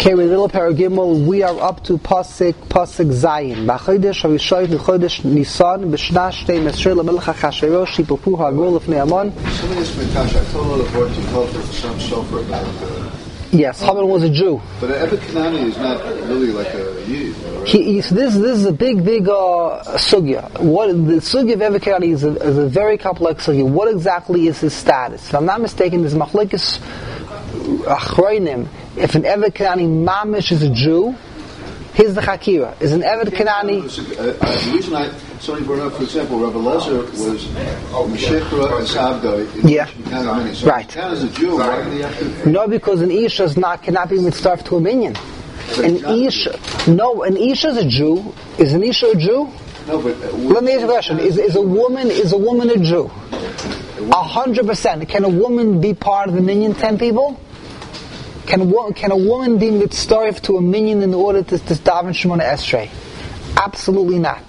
Okay, with little paragimel, we are up to Pasuk Zayin. B'chodesh harishoyin l'chodesh Nisan b'shna shnei Mesrei l'melech Achashverosh hipopu ha'agol l'fnei Haman. Somebody asked me, Tasha, I told all the boys to tell us some shofar about Yes, Haman was a Jew. But an Evet Kanani is not really like a Yid, right? This is a big sugya. What the sugya of Evet Kanani is a very complex sugya. What exactly is his status? If I'm not mistaken, this machlekes achronim. If an Evet Kanani mamish is a Jew, here's the chakira. Is an Evet Kanani? The reason somebody brought up, for example, Rabbi Lezer was Meshechra Esavdai. Yeah. So right. If as a Jew, why did he have to? No, because an Isha cannot be mitzvah to a minion. An Isha is a Jew. Is an Isha a Jew? No, but let me ask you a question: Is a woman a Jew? 100%. Can a woman be part of the minion? 10 people. Can a woman be mitzvah to a minion in order to daven Shemona Esrei? Absolutely not.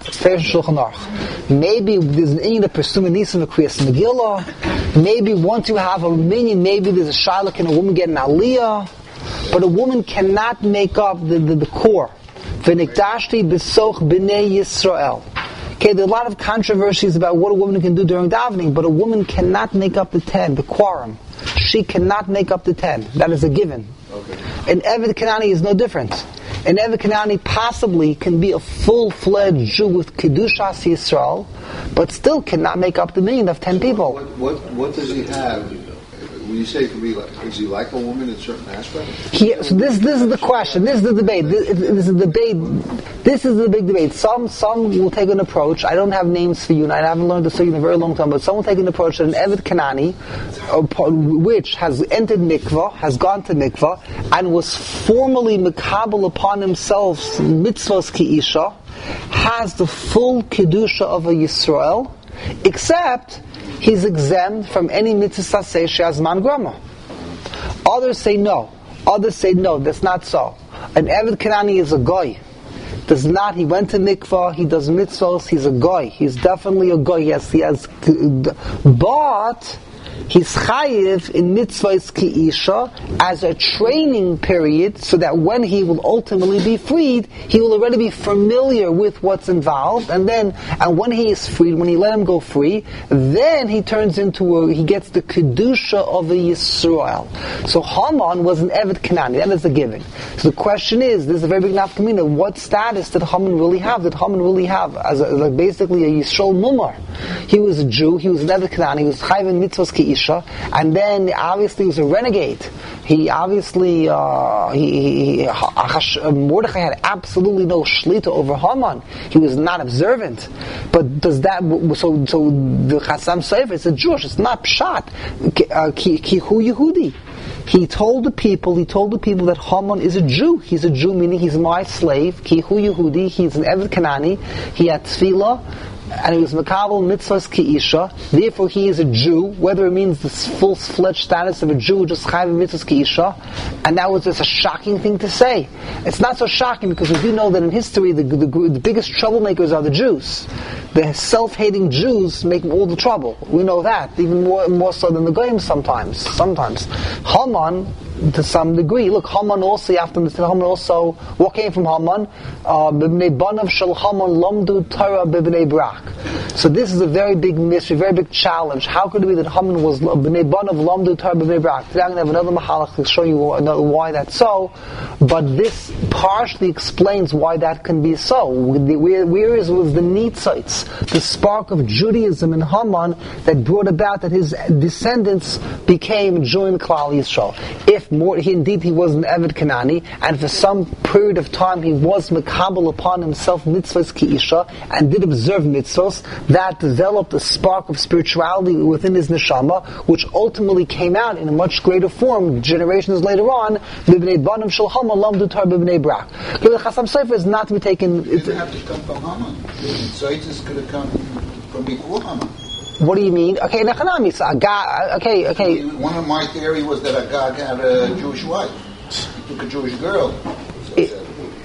Maybe there's an inyan to pursue a nisan of Kriyas Megillah. Maybe once you have a minion, maybe there's a shayla, can a woman get an aliyah? But a woman cannot make up the core. V'nikdashti b'soch b'nei Yisrael. Okay, there are a lot of controversies about what a woman can do during davening, but a woman cannot make up the 10, the quorum. She cannot make up the 10. That is a given. Okay. An Evet Kanani is no different. An Evet Kanani possibly can be a full-fledged Jew with Kedushas Yisrael, but still cannot make up the million of 10 people. What does he have? When you say can be like, is he like a woman in certain aspects? So this is the question. This is the debate. This is the debate. This is the big debate. Some will take an approach. I don't have names for you, and I haven't learned this in a very long time. But some will take an approach that an Evet Kanani, which has entered mikvah, has gone to mikvah, and was formally makabel upon himself mitzvahs ki isha, has the full kedusha of a Yisrael, except he's exempt from any mitzvah saseh she'az man grama. Others say no. That's not so. An Evet Kanani is a goy. He went to mikvah, he does mitzvahs, he's a goy. He's definitely a goy. But he's chayiv in mitzvahs ki isha as a training period, so that when he will ultimately be freed, he will already be familiar with what's involved, and when he is freed, when he let him go free, then he turns he gets the kedusha of a Yisrael. So Haman was an Evet Kanani, that is a given. So the question is, this is a very big nafkamina, what status did Haman really have? Did Haman really have as basically a Yisrael mumar? He was a Jew, he was an Evet Kanani, he was chayiv in mitzvahs ki isha, and then obviously he was a renegade. He obviously Mordechai had absolutely no shlita over Haman. He was not observant. But does that so the Chassam Sofer, it's a Jewish, it's not pshat. Ki hu Yehudi. He told the people that Haman is a Jew. He's a Jew, meaning he's my slave. Ki hu Yehudi. He's an Evet Kanani. He had tefillah, and he was makabel mitzvahs ki isha. Therefore, he is a Jew, whether it means the full-fledged status of a Jew, just chayav mitzvahs ki isha. And that was just a shocking thing to say. It's not so shocking because we do know that in history the biggest troublemakers are the Jews. The self-hating Jews make all the trouble. We know that, even more so than the goyim sometimes. Haman, to some degree. Look, Haman also, what came from Haman? B'bnei banav shel Haman lamdu Torah b'bnei Brak. So this is a very big mystery, very big challenge. How could it be that Haman was b'nei banav lamdu Torah b'bnei Brak? Today I'm going to have another mahalach to show you why that's so, but this partially explains why that can be so. Where was the Nitzites, the spark of Judaism in Haman that brought about that his descendants became joined Klal Yisrael. If he was an Evet Kanani, and for some period of time he was makabel upon himself mitzvahs ki isha, and did observe mitzvahs, that developed a spark of spirituality within his neshama, which ultimately came out in a much greater form generations later on. B'bnei banim shel Haman lamdu Torah b'bnei Brak. The Chassam Sofer is not to be taken. It didn't have to come from Haman. The Nitzites could have come from before Haman. What do you mean? Okay, Nechanami, okay. One of my theories was that Agag had a Jewish wife. He took a Jewish girl.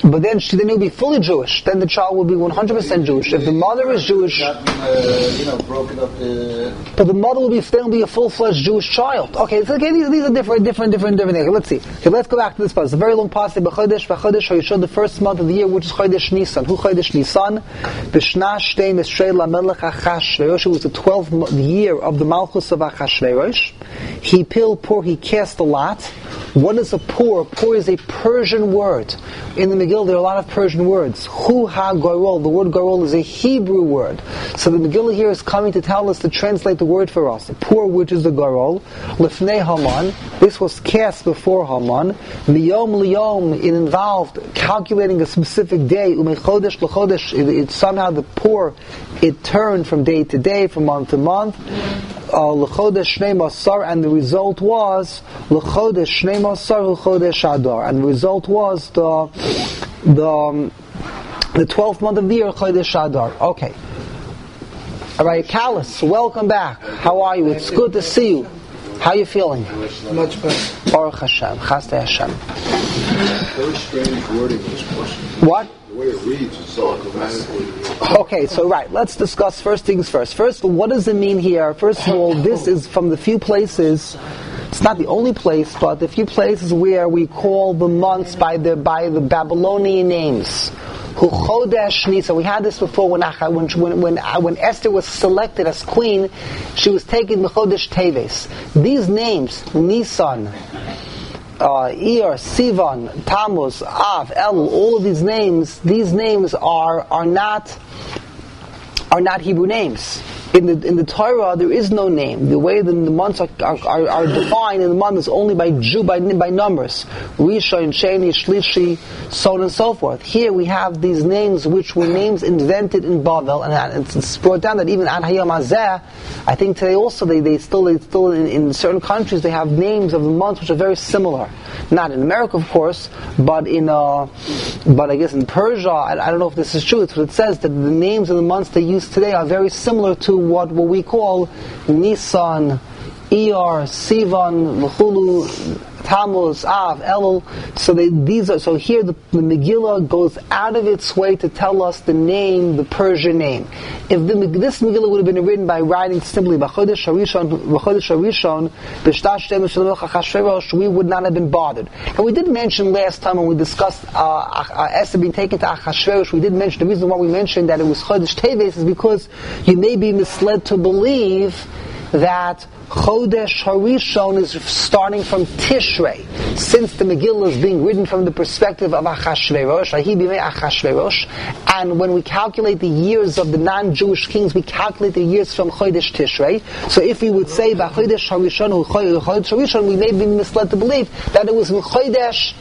But then it will be fully Jewish. Then the child will be 100% Jewish. If the mother is Jewish, broken up the. But the mother will be a full-fledged Jewish child. Okay, so these are different things. Let's see. Okay, let's go back to this part. It's a very long passage. B'chodesh Hayishon, the first month of the year, which is Chodesh Nisan. Who Chodesh Nisan? B'shna shtei Misrei lamelech Achashverosh. It was the 12th year of the Malchus of Achashverosh. He pilled poor. He cast a lot. What is a poor? Poor is a Persian word. In the Megillah, there are a lot of Persian words. Hu ha gorol. The word gorol is a Hebrew word. So the Megillah here is coming to tell us to translate the word for us. The poor, which is the gorol. Lifnei Haman. This was cast before Haman. Miyom liyom. It involved calculating a specific day. Umechodesh lechodesh. It somehow the poor. It turned from day to day, from month to month. L'chodesh shnei masar, and the result was l'chodesh shnei masar l'chodesh adar, and the result was the 12th month of the year, chodesh adar. Okay. All right, Kalis, welcome back. How are you? It's good to see you. How are you feeling? Much better. Baruch Hashem. Chasdei Hashem. Very strange wording in this question. What? The way it reads is so grammatically. Okay, so right, let's discuss first things first. First, what does it mean here? First of all, this is from the few places, it's not the only place, but the few places where we call the months by the Babylonian names. Chodesh Nisan. We had this before when Esther was selected as queen, she was taken Chodesh Teves. These names, Nisan, Iyar, Sivan, Tammuz, Av, Elul, all of these names are not Hebrew names. In the Torah, there is no name. The way the months are defined in the month is only by numbers. Rishon, Sheni, Shlishi, so on and so forth. Here we have these names which were names invented in Bavel, and it's brought down that even Ad Hayom Hazeh, I think today also they still in certain countries they have names of the months which are very similar. Not in America, of course, but I guess in Persia, I don't know if this is true. It's what it says, that the names of the months they use today are very similar to what we call Nisan, Iyar, Sivan, V'chulu, Tammuz, Av, Elul. So here the Megillah goes out of its way to tell us the name, the Persian name. If this Megillah would have been written by writing simply B'chodesh Harishon, B'shtash Shem Shalom Chachashverosh, we would not have been bothered. And we did mention last time when we discussed Esther being taken to Achashverosh, we did mention the reason why we mentioned that it was Chodesh Teves is because you may be misled to believe that Chodesh Harishon is starting from Tishrei, since the Megillah is being written from the perspective of Achashverosh, and when we calculate the years of the non-Jewish kings, we calculate the years from Chodesh Tishrei. So if we would say Chodesh Harishon, we may be misled to believe that it was in Chodesh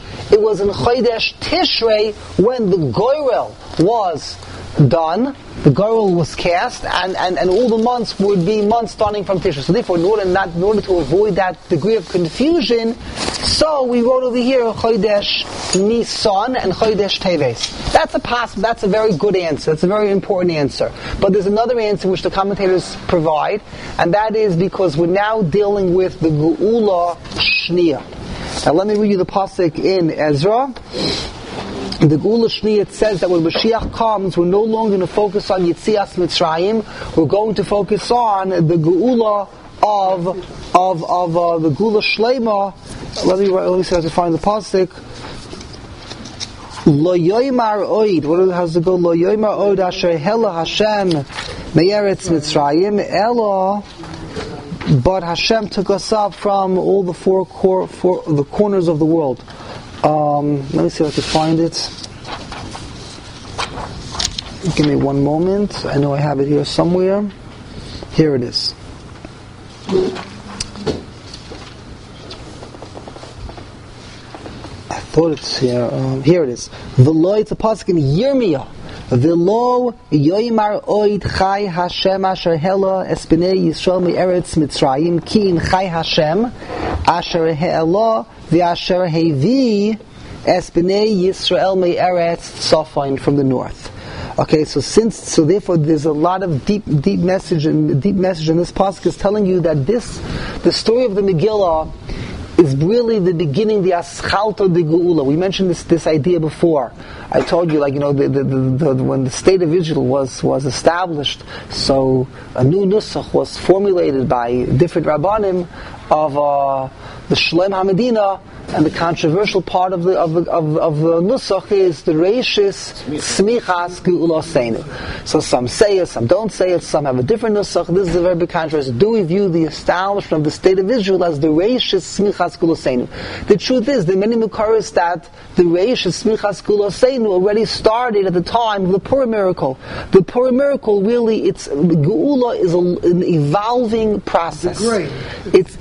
Tishrei when the Goyrel was done, the Goyrel was cast, and all the months would be months starting from Tishrei. So therefore, in order to avoid that degree of confusion, so we wrote over here Chodesh Nisan and Chodesh Teves. That's a very good answer. That's a very important answer. But there's another answer which the commentators provide, and that is because we're now dealing with the Geula Shniya. Now let me read you the pasuk in Ezra. In the Geula Shniya it says that when Mashiach comes, we're no longer going to focus on Yetzias Mitzrayim. We're going to focus on the Geula of the Geula Shlema. Let me see if I can find the pasuk. Lo yoymar oid. What has to go? Lo yoymar oid asher hela Hashem me'eretz Mitzrayim elo. But Hashem took us up from all the four the corners of the world. Let me see if I can find it. Give me one moment. I know I have it here somewhere. Here it is. I thought it's here. Here it is. V'lo, it's a pasuk in Yirmiyah. V'lo yoymar oid chai Hashem asher hela es bnei Yisrael me'eretz Mitzrayim ki in chai Hashem asher hela v'asher hevi es bnei Yisrael me'eretz Tzafon from the north. Okay, so therefore there's a lot of deep message in this pasuk is telling you that the story of the Megillah is really the beginning, the aschalto de geula. We mentioned this idea before. I told you, when the state of Israel was established, so a new nusach was formulated by different rabbanim of the Shlem HaMedina, and the controversial part of the nusach is the reishis smichas geulaseinu. So some say it, some don't say it, some have a different nusach. This is a very big controversy. Do we view the establishment of the state of Israel as the reishis smichas geulaseinu? The truth is, there are many mukaris that the reishis smichas geulaseinu already started at the time of the Purim miracle. The Purim miracle really, geula is an evolving process. It's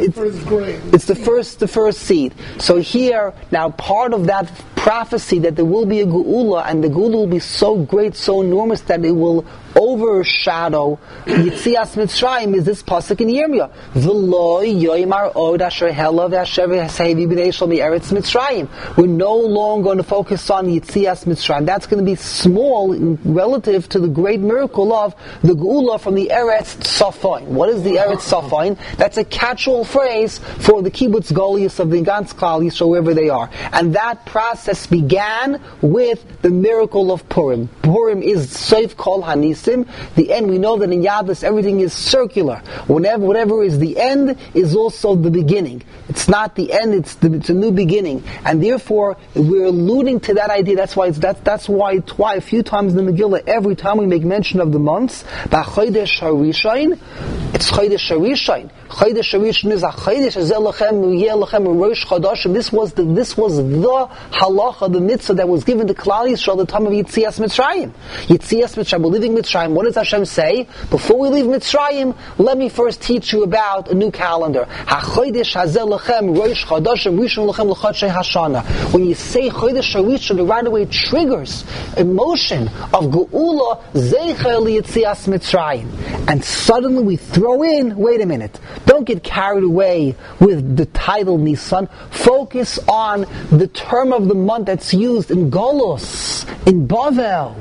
the first seed. So here, now part of that prophecy that there will be a geula, and the geula will be so great, so enormous that it will overshadow Yitzias Mitzrayim, is this pasuk in Yirmiyah. V'lo yoymar od asher hela v'asher v'hasevi b'nei shel mi'eretz Mitzrayim. We're no longer going to focus on Yitzias Mitzrayim. That's going to be small relative to the great miracle of the geula from the Eretz Tzafoin. What is the Eretz Tzafoin? That's a catch-all phrase for the kibbutz golius of the Gans Klal Yisrael, wherever they are. And that process began with the miracle of Purim. Purim is Seif Kol Hanis. The end, we know that in Yadlis everything is circular. Whatever is the end is also the beginning. It's not the end, it's a new beginning. And therefore, we're alluding to that idea. That's why a few times in the Megillah, every time we make mention of the months, B'Chodesh HaRishon, it's Chodesh HaRishon. Chodesh HaRishon is a Chodesh Azelachem Yelachem Rosh Chodesh, and this was the halacha, the mitzvah that was given to Klal Yisrael at the time of Yitzias Mitzrayim. Yitzias Mitzrayim, we're leaving Mitzrayim. What does Hashem say? Before we leave Mitzrayim, let me first teach you about a new calendar. HaChodesh Hazeh Lachem Rosh Chodashim Rishon Lachem L'Chodshei Hashana. When you say Chodesh HaRishon, it right away triggers emotion of Geula Zeicher L'Yitzias Mitzrayim. And suddenly we throw in, wait a minute, don't get carried away with the title Nisan. Focus on the term of the month that's used in Golos, in Bavel,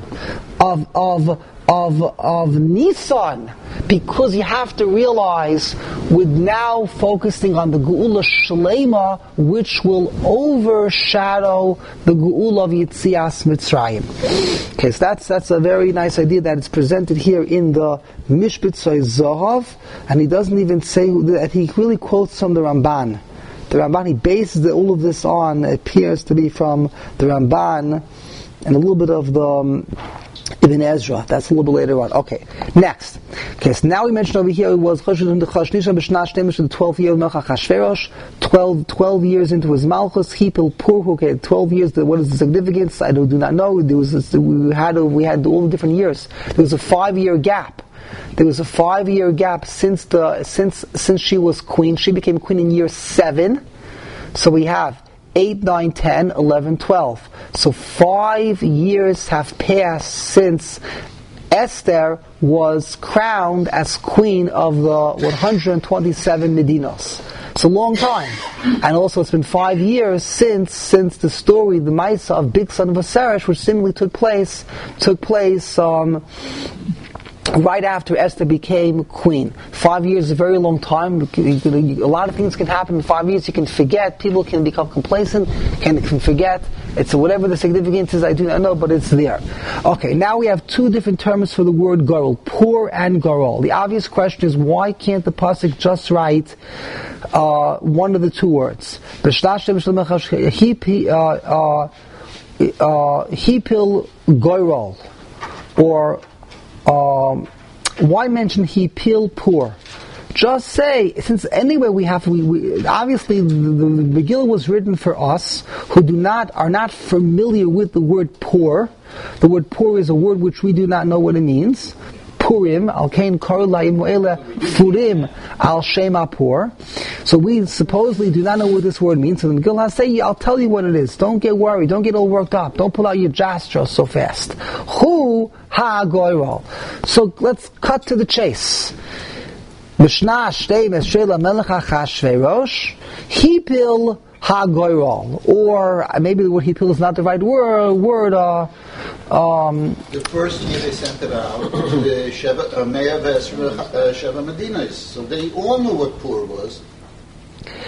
of Nisan, because you have to realize we're now focusing on the Geula Shlema, which will overshadow the Geula of Yitzias Mitzrayim. Okay, so that's a very nice idea that is presented here in the Mishbetzai Zohav, and he doesn't even say that, he really quotes from the Ramban. The Ramban, he bases all of this on, it appears to be from the Ramban, and a little bit of the Ibn Ezra. That's a little bit later on. Okay, next. Okay, so now we mentioned over here it was the 12th year of Melech Achashverosh, 12 years into his Malchus, Hipil Pur. Okay, 12 years. What is the significance? I do not know. We had all the different years. There was a 5-year gap. There was a 5-year gap since she was queen. She became queen in year 7. So we have 8, 9, 10, 11, 12. So 5 years have passed since Esther was crowned as queen of the 127 Medinos. It's a long time. And also it's been 5 years since the story, the Maisa of Big Son of Aseresh, which similarly took place right after Esther became queen. 5 years is a very long time. A lot of things can happen in 5 years. You can forget. People can become complacent, can forget. It's whatever the significance is, I do not know, but it's there. Okay, now we have 2 different terms for the word Garol, Pur and Garol. The obvious question is, why can't the pasuk just write one of the 2 words? Hipil Garol, or why mention Hipil Pur? Just say, since anyway we obviously the Megillah was written for us who are not familiar with the word Pur. The word Pur is a word which we do not know what it means. Purim, al kain karulaim mo'ela furim al shema pur. So we supposedly do not know what this word means. So the Megillah say, I'll tell you what it is. Don't get worried. Don't get all worked up. Don't pull out your jastra so fast. Hu ha goyrol. So let's cut to the chase. Mishnah shtei meshrela melech Achashverosh hipil ha goyrol. Or maybe the word hipil is not the right word. The first year they sent it out to the Sheva Medinas, so they all knew what Pur was.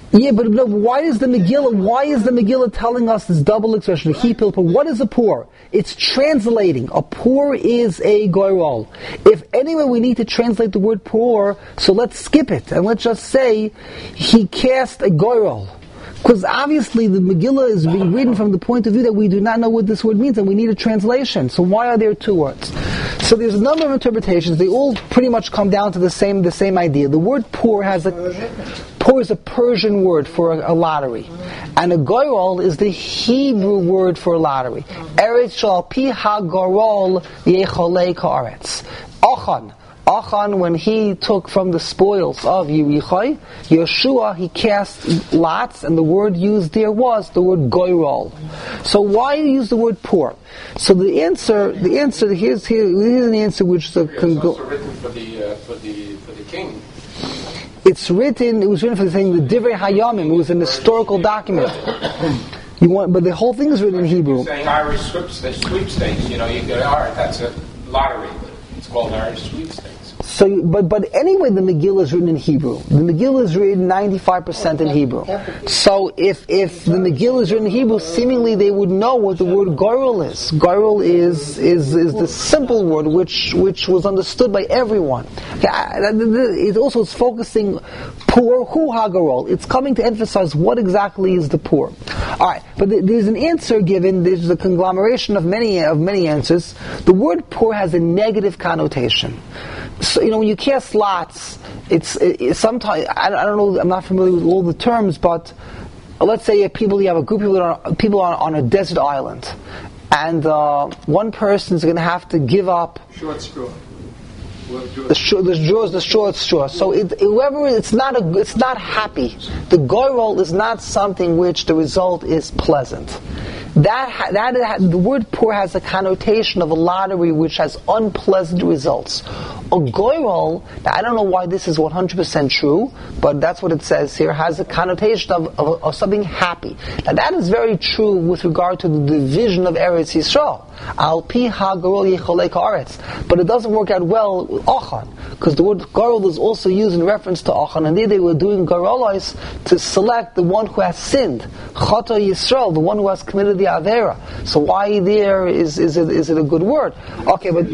Yeah, but no, why is the Megillah telling us this double expression, he pilpul? What is a poor? It's translating. A poor is a goyrol. If anyway we need to translate the word poor, so let's skip it and let's just say he cast a goyrol. Because obviously the Megillah is being written from the point of view that we do not know what this word means and we need a translation. So why are there two words? So there's a number of interpretations. They all pretty much come down to the same idea. The word poor is a Persian word for a lottery. And a goyrol is the Hebrew word for a lottery. Eretz shal pi ha-gorol yecholei ka'aretz. Achan, when he took from the spoils of Yerichai, Yeshua, he cast lots, and the word used there was the word goyrol. So why use the word poor? So the answer here's an answer which is a It's also written for the king. It was written for the thing, the Divrei Hayamim. It was an historical document. But the whole thing is written in Hebrew. You're saying Irish sweepstakes. You get alright, that's a lottery. It's called Irish sweepstakes. So, but anyway, the Megillah is written in Hebrew. The Megillah is written 95% in Hebrew. So, if the Megillah is written in Hebrew, seemingly they would know what the word goyrol is. Goyrol is the simple word which was understood by everyone. It also is focusing poor hu hagarol. It's coming to emphasize what exactly is the poor. All right, but there's an answer given. There's a conglomeration of many answers. The word poor has a negative connotation. So, when you cast lots, it's sometimes, I don't know, I'm not familiar with all the terms, but let's say you have a group of people on a desert island, and one person is going to have to give up Short straw. the short straw. So it's not happy. The goyrol is not something which the result is pleasant. The word poor has a connotation of a lottery which has unpleasant results. A goyrol, I don't know why this is 100% true, but that's what it says here, has a connotation of something happy. Now that is very true with regard to the division of Eretz Yisrael. Al pi ha-gorol yecholei ka'aretz. But it doesn't work out well with Achan, because the word gorol is also used in reference to Achan, and there they were doing gorolos to select the one who has sinned, Chata Yisrael, the one who has committed the Avera. So why there is it a good word? Okay, but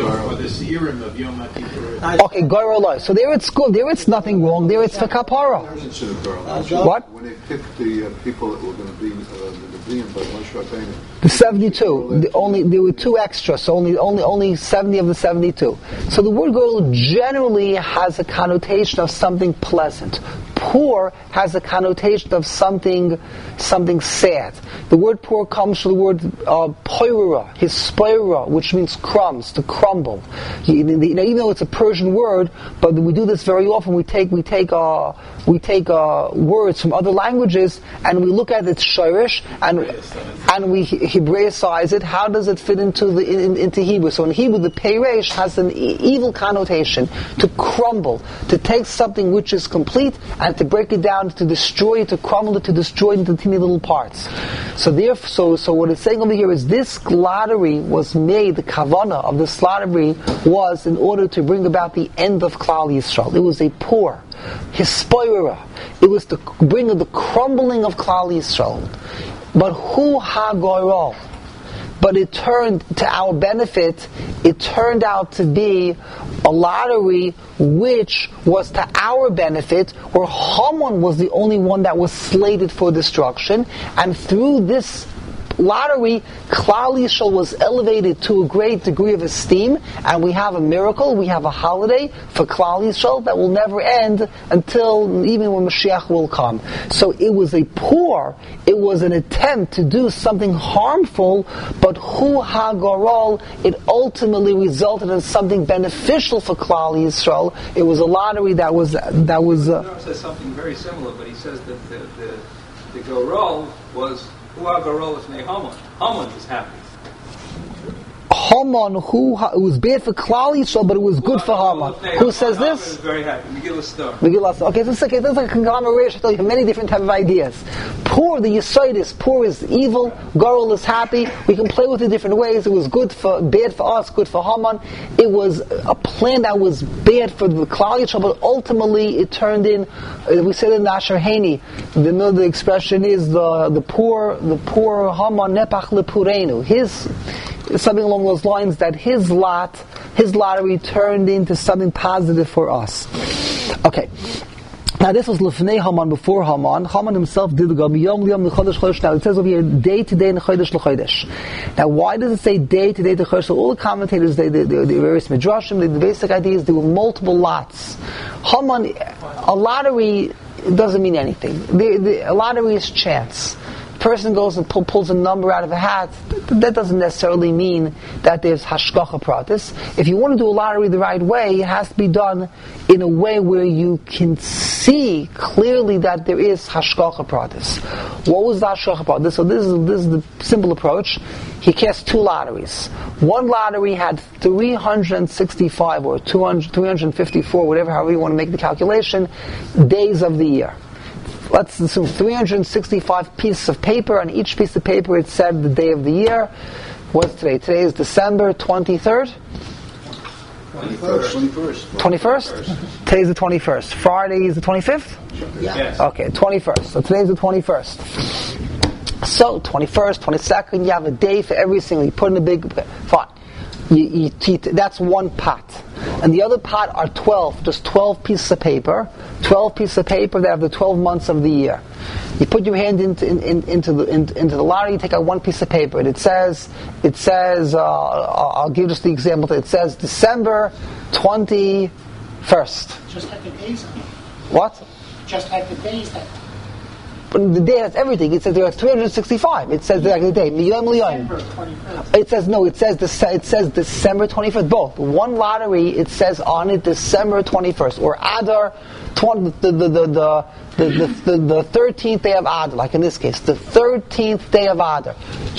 okay, gorolai. So there it's good. There it's nothing wrong. There it's for kapara. What? When they picked the people that were going to be the Nevi'im by Moshe Rabbeinu. The 72. There were two extras, so only 70 of the 72. So the word gorol generally has a connotation of something pleasant. Poor has a connotation of something sad. The word poor comes from the word poirura, hispira, which means crumbs, to crumble. Even though it's a Persian word, but we do this very often. We take words from other languages and we look at its shirish and we Hebraicize it. How does it fit into Hebrew? So in Hebrew, the peiresh has an evil connotation, to crumble, to take something which is complete and to break it down, to destroy it, to crumble it, to destroy it into teeny little parts. So what it's saying over here is this lottery was made, the kavanah of this lottery was in order to bring about the end of Klal Yisrael. It was a poor, hispoira. It was to bring the crumbling of Klal Yisrael. But hu ha-goyrol. But it turned to our benefit. It turned out to be a lottery which was to our benefit, where Haman was the only one that was slated for destruction, and through this lottery, Klal Yisrael was elevated to a great degree of esteem, and we have a miracle, we have a holiday for Klal Yisrael that will never end until even when Mashiach will come. So it was it was an attempt to do something harmful, but hu ha-gorol, it ultimately resulted in something beneficial for Klal Yisrael. It was a lottery that was. says something very similar, but he says that the gorol was. Haman is happy. Haman, it was bad for Klal Yisrael, but it was good for Haman. Who says this? Very happy. Megillah Star. Megillah Star. Okay, this is like a conglomeration. I tell you many different type of ideas. Poor, the Yesod is poor is evil. Goral is happy. We can play with it different ways. It was bad for us, good for Haman. It was a plan that was bad for the Klal Yisrael, but ultimately it turned in. We said in the Asher Haney, the expression is the poor Haman nepach lepurenu. Something along those lines, that his lottery turned into something positive for us. Okay. Now this was Lefnei Haman, before Haman. Haman himself did go Yom Yom L'Chodesh Chodesh. Now it says over here day to day L'Chodesh L'Chodesh. Now why does it say day to day L'Chodesh? So all the commentators, the various midrashim, the basic idea is there were multiple lots. Haman, a lottery doesn't mean anything. A lottery is chance. Person goes and pulls a number out of a hat. That doesn't necessarily mean that there's hashgacha pratis. If you want to do a lottery the right way, it has to be done in a way where you can see clearly that there is hashgacha pratis. What was the hashgacha pratis? So this is the simple approach. He cast two lotteries. One lottery had 365 or 354, however you want to make the calculation, days of the year. Let's assume 365 pieces of paper. On each piece of paper it said the day of the year. What's today? Today is December 23rd? 21st? Today's the 21st. Friday is the 25th? Yes. Okay, 21st. So today's the 21st. So 21st, 22nd, you have a day for every single. You put in a big... Fine. That's one pot. And the other pot are 12 pieces of paper. 12 pieces of paper that have the 12 months of the year. You put your hand into the lottery, you take out one piece of paper, and it says, I'll give just the example, it says December 21st. Just like the days. What? Just like the days that... But the day has everything. It says there are 365. It says like the day. December 21st. It says December 21st. Both. One lottery, it says on it December 21st. Or Adar, the 13th day of Adar, like in this case. The 13th day of Adar.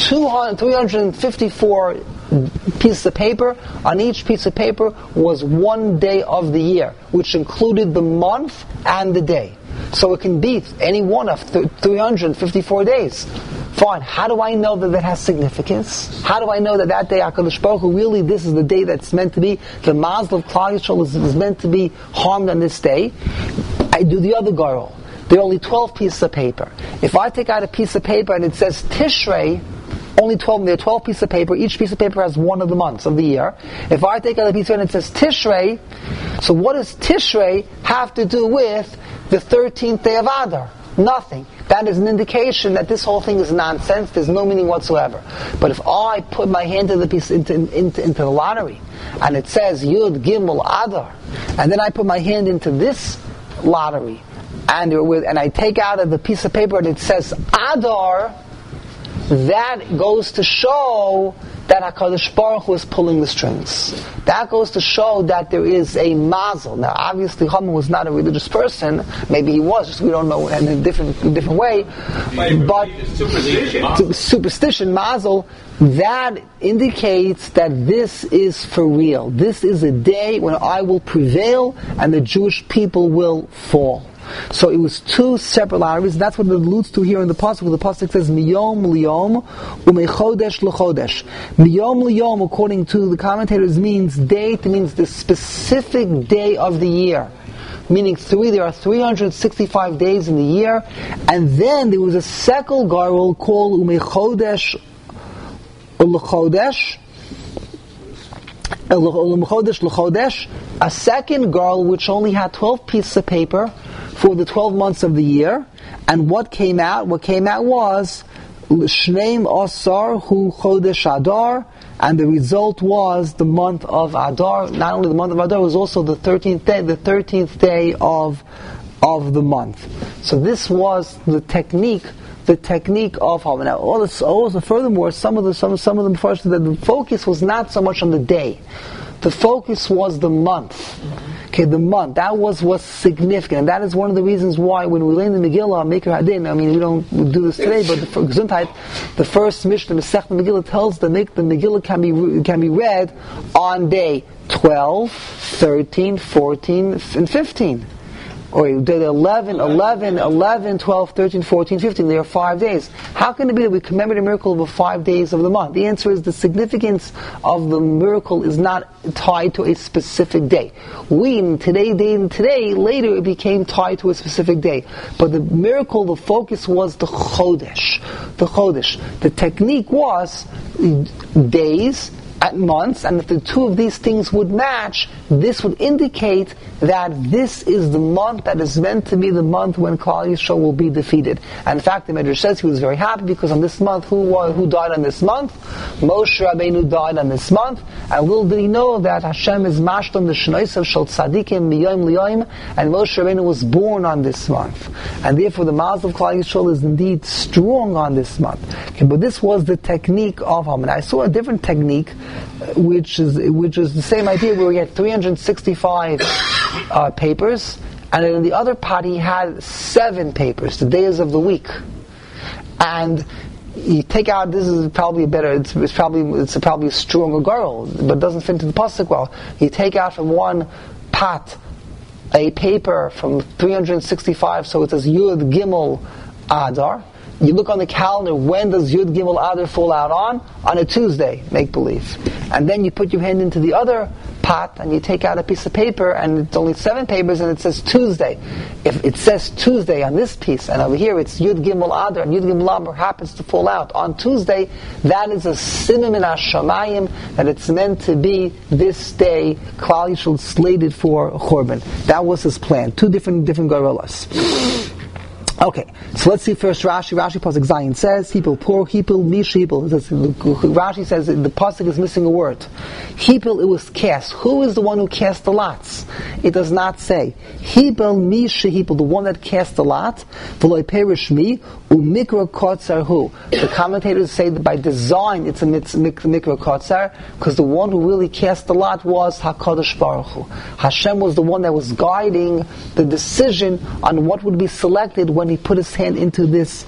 354 pieces of paper. On each piece of paper was one day of the year, which included the month and the day. So it can be any one of 354 days. Fine. How do I know that has significance? How do I know that day, HaKadosh Baruch Hu, really this is the day that's meant to be, the mazel of Klal Yisrael is meant to be harmed on this day? I do the other garol. There are only 12 pieces of paper. If I take out a piece of paper and it says Tishrei, only 12, there are 12 pieces of paper. Each piece of paper has one of the months of the year. If I take out a piece of paper and it says Tishrei, so what does Tishrei have to do with the 13th day of Adar? Nothing. That is an indication that this whole thing is nonsense. There's no meaning whatsoever. But if I put my hand into the piece into the lottery, and it says Yud Gimel Adar, and then I put my hand into this lottery, and I take out of the piece of paper and it says Adar, that goes to show that HaKadosh Baruch Hu is pulling the strings. That goes to show that there is a mazel. Now, obviously, Haman was not a religious person. Maybe he was, just we don't know in a different way. But superstition, mazel, that indicates that this is for real. This is a day when I will prevail and the Jewish people will fall. So it was two separate lotteries. That's what it alludes to here in the pasuk. The pasuk says miyom liyom umechodesh lechodesh. Miyom liyom, according to the commentators, means date. It means the specific day of the year. Meaning there are 365 days in the year, and then there was a second garol called umechodesh lechodesh. A second girl which only had 12 pieces of paper for the 12 months of the year, and what came out was Shneim Asar Hu Chodesh Adar, and the result was the month of Adar. Not only the month of Adar, it was also the 13th day of the month. So this was the technique of Haman. Now, also furthermore, some of them that the focus was not so much on the day. The focus was the month. Okay, the month, that was significant. And that is one of the reasons why when we learn the Megillah, Maker Hadin, I mean, we don't do this today, but for Gesundheit, the first Mishnah, Masechet Megillah, tells the Megillah can be read on day 12, 13, 14, and 15. Or day 11, 12, 13, 14, 15. There are 5 days. How can it be that we commemorate a miracle over 5 days of the month? The answer is the significance of the miracle is not tied to a specific day. Later it became tied to a specific day. But the miracle, the focus was the Chodesh. The technique was days at months, and if the two of these things would match, this would indicate that this is the month that is meant to be the month when Klal Yisrael will be defeated. And in fact, the Medrash says he was very happy because on this month, who died on this month? Moshe Rabbeinu died on this month, and little did he know that Hashem is mashton the shnoisav shel tzadikim miyom liyoim, and Moshe Rabbeinu was born on this month. And therefore the Mazel of Klal Yisrael is indeed strong on this month. Okay, but this was the technique of Haman. I saw a different technique, which is the same idea where we had 365 papers, and in the other pot he had 7 papers, the days of the week. And you take out, this is probably better, it's probably a stronger girl, but it doesn't fit into the pasuk well. You take out from one pot a paper from 365, so it says Yud Gimel Adar. You look on the calendar, when does Yud Gimel Adar fall out on? On a Tuesday, make believe. And then you put your hand into the other pot and you take out a piece of paper and it's only 7 papers and it says Tuesday. If it says Tuesday on this piece and over here it's Yud Gimel Adar and Yud Gimel Adar happens to fall out on Tuesday, that is a siman min hashamayim that it's meant to be this day Klal Yisrael slated for Churban. That was his plan. 2 different gorillas. Okay, so let's see first Rashi. Rashi pasuk Zayin says, Hipil poor, Hipil mish Hipil. Rashi says the pasuk is missing a word. Hipil, it was cast. Who is the one who cast the lots? It does not say. Hipil mish Hipil, the one that cast the lot. V'loi perish mi umikra kotzar hu. The commentators say that by design it's a mikra kotzar because the one who really cast the lot was HaKadosh Baruch Hu. Hashem was the one that was guiding the decision on what would be selected when he put his hand into this,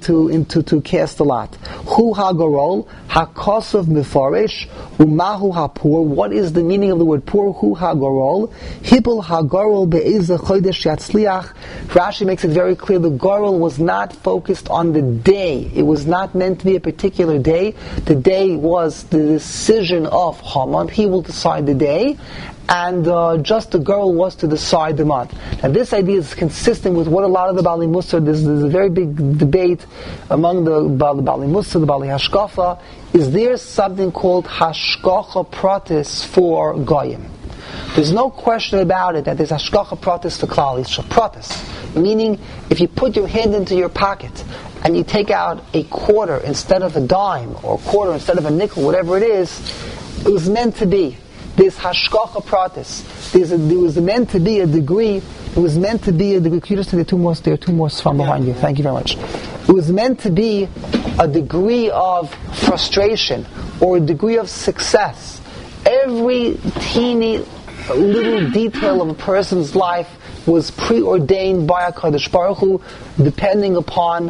to cast the lot. Hu hagorol, hakosov mifaresh, umahu hapur. What is the meaning of the word pur? Hu hagorol, hibul hagorol be'ezeh chodesh yatzliach. Rashi makes it very clear the gorol was not focused on the day. It was not meant to be a particular day. The day was the decision of Haman. He will decide the day. And just the girl was to decide the month. Now this idea is consistent with what a lot of the Bali Musar, there's a very big debate among the Bali Musar, the Bali Hashkafa. Is there something called Hashkacha Pratis for Goyim? There's no question about it that there's Hashkacha Pratis for Klal Yisrael. Pratis, meaning if you put your hand into your pocket and you take out a quarter instead of a dime, or a quarter instead of a nickel, whatever it was meant to be. There's hashkacha pratis. There was meant to be a degree. It was meant to be a degree. Can you just say there are two more from behind you? Thank you very much. It was meant to be a degree of frustration or a degree of success. Every teeny little detail of a person's life was preordained by HaKadosh Baruch Hu, depending upon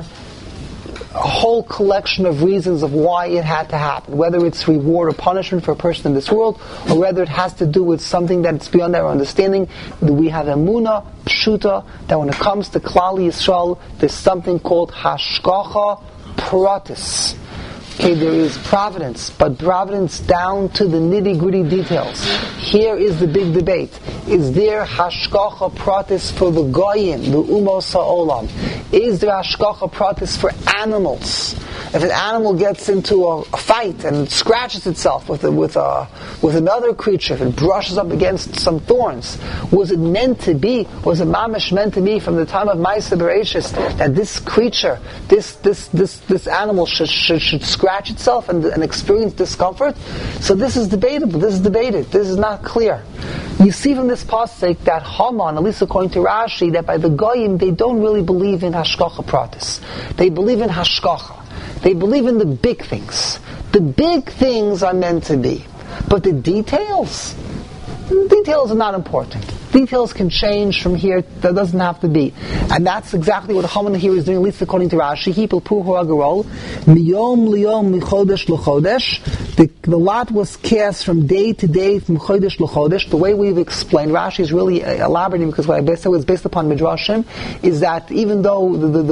a whole collection of reasons of why it had to happen, whether it's reward or punishment for a person in this world, or whether it has to do with something that's beyond our understanding. We have emunah pshuta that when it comes to Klal Yisrael, there's something called hashkacha pratis. Okay, there is providence, but providence down to the nitty-gritty details. Here is the big debate. Is there hashkacha pratis for the goyim, the umos ha'olam? Is there hashkacha pratis for animals? If an animal gets into a fight and scratches itself with another creature, if it brushes up against some thorns, was it mamish meant to be from the time of Ma'aseh Bereishis that this creature, this animal should scratch itself and experience discomfort? So this is debatable. This is debated. This is not clear. You see from this pasuk that Haman, at least according to Rashi, that by the goyim they don't really believe in hashkacha pratis. They believe in hashkacha. They believe in the big things. The big things are meant to be. But the details are not important. Details can change from here. That doesn't have to be. And that's exactly what Haman here is doing, at least according to Rashi. Hipel puhu agarol, miyom liyom, michodesh l'chodesh. The lot was cast from day to day, from chodesh l'chodesh. The way we've explained, Rashi is really elaborating, because what I said was based upon Midrashim, is that even though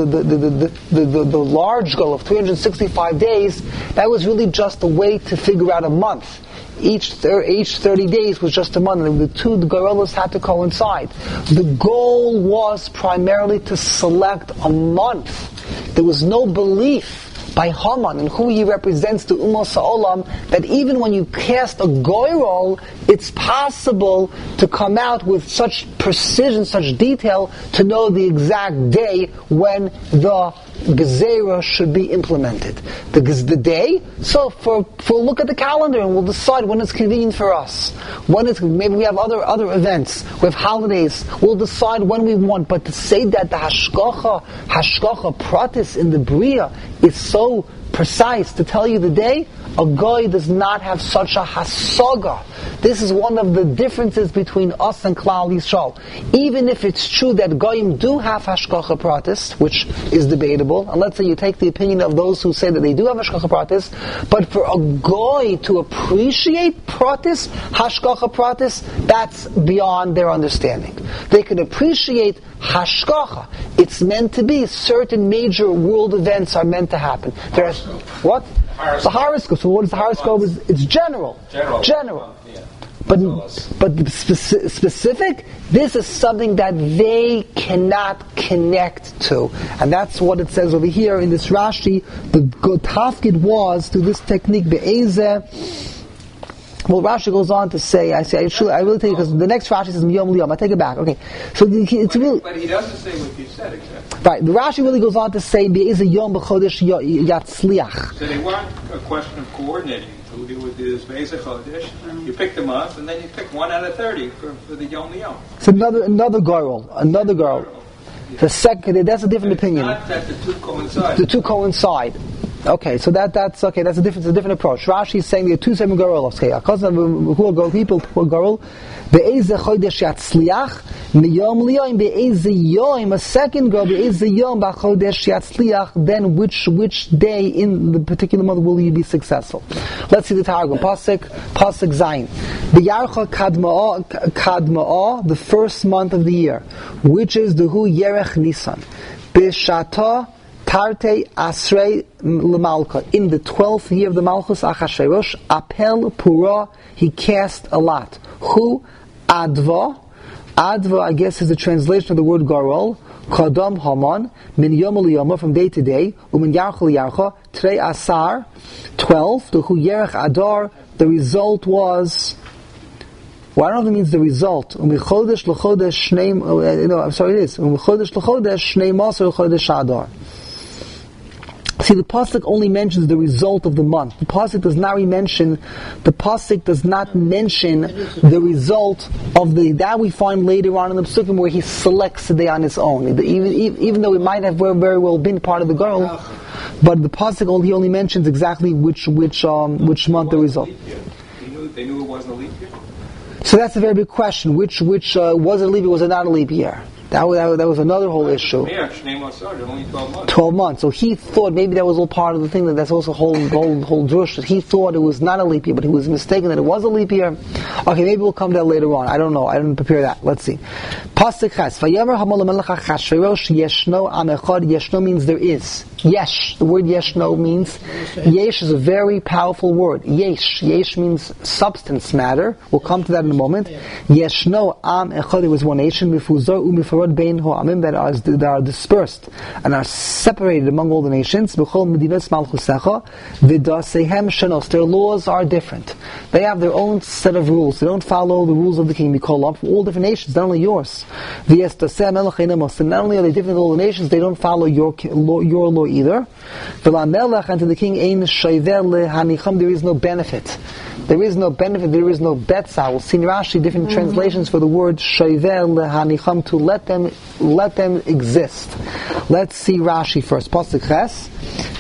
the large goal of 365 days, that was really just a way to figure out a month. Each 30 days was just a month, and the two gorillas had to coincide. The goal was primarily to select a month. There was no belief by Haman and who he represents to Ummah Sa'olam that even when you cast a goyrol, it's possible to come out with such precision, such detail, to know the exact day when the Gezerah should be implemented. The day, so for look at the calendar and we'll decide when it's convenient for us. Maybe we have other events, we have holidays, we'll decide when we want, but to say that the hashgacha pratis in the Bria is so precise to tell you the day, a goy does not have such a hasaga. This is one of the differences between us and Klal Yisrael. Even if it's true that goyim do have hashgacha pratis, which is debatable, and let's say you take the opinion of those who say that they do have hashgacha pratis, but for a goy to appreciate pratis, hashgacha pratis, that's beyond their understanding. They can appreciate hashgacha. It's meant to be. Certain major world events are meant to happen. There's what? The horoscope. So what is the horoscope? It's general. General. Yeah. But specific, this is something that they cannot connect to. And that's what it says over here in this Rashi. The tafkid was to this technique, be'ezeh. Well, Rashi goes on to say, I will tell you, because the next Rashi says Yom Liyom. I take it back. Okay, so it's really. But he doesn't say what you said exactly. Right. The Rashi really goes on to say Be'ezeh Yom B'Chodesh Yatzliach. So they want a question of coordinating. So we do with this Be'ezeh Chodesh. You pick the month, and then you pick 1 out of 30 for the Yom Liyom. It's another girl. The second. That's a different opinion. Not that the two coincide. The two coincide. Okay, so that's okay. That's a different approach. Rashi is saying there are two seven gorillas. Okay, because who are people who are goril. Be'ezeh chodesh yatzliach miyom liyom be'ezeh yom. A second girl be'ezeh yom b'chodesh yatzliach. Then which day in the particular month will you be successful? Let's see the Targum. Pasuk Zayin. B'yarcha kadma'ah, the first month of the year, which is the hu yerech Nisan. B'shata Tarte Asrei L'Malka. In the 12th year of the Malchus Achashverosh, Apel Pura, he cast a lot. Who? Adva, I guess, is the translation of the word Garol. Kadam Haman, Min Yom L'Yom, from day to day. Umin Yarcha L'Yarcha, Trei Asar, 12. The Hu Yerech Adar, the result was... Well, I don't know if it means the result. Umichodesh L'Chodesh Shnei... I'm sorry, it is. Umichodesh L'Chodesh Shnei Maser L'Chodesh Adar. See, the pasuk only mentions the result of the month. The pasuk does not mention the result of that we find later on in the psukim where he selects the day on his own. Even though it might have very well been part of the girl, but the pasuk only mentions exactly which month the result. They knew it wasn't a leap year. So that's a very big question. Which was it a leap year? Was it not a leap year? That was another whole issue. 12 months. 12 months. So he thought maybe that was all part of the thing, that's also whole drush. He thought it was not a leap year, but he was mistaken that it was a leap year. Okay, maybe we'll come to that later on. I don't know. I didn't prepare that. Let's see. Pasuk Ches. Vayomer Haman lemelech Achashverosh yeshno am echad. Yeshno means there is. Yesh. The word yeshno means, yesh is a very powerful word. Yesh. Yesh means substance, matter. We'll come to that in a moment. Yeshno am echad. There was one nation. Mifuzor u'mifarod bein ho'amim that are dispersed and are separated among all the nations. B'chol medinas malchusecha v'dasehem shanos. Their laws are different. They have their own set of rules. They don't follow the rules of the king. We call up from all different nations, not only yours. V'yestaseh melech einamos. And not only are they different than all the nations, they don't follow your law either. V'lamelech, and to the king ein shayver lehanicham. There is no benefit. There is no benefit. There is no betza. We'll see in Rashi different translations for the word shayver lehanicham, to let them exist. Let's see Rashi first. Pasuk Ches.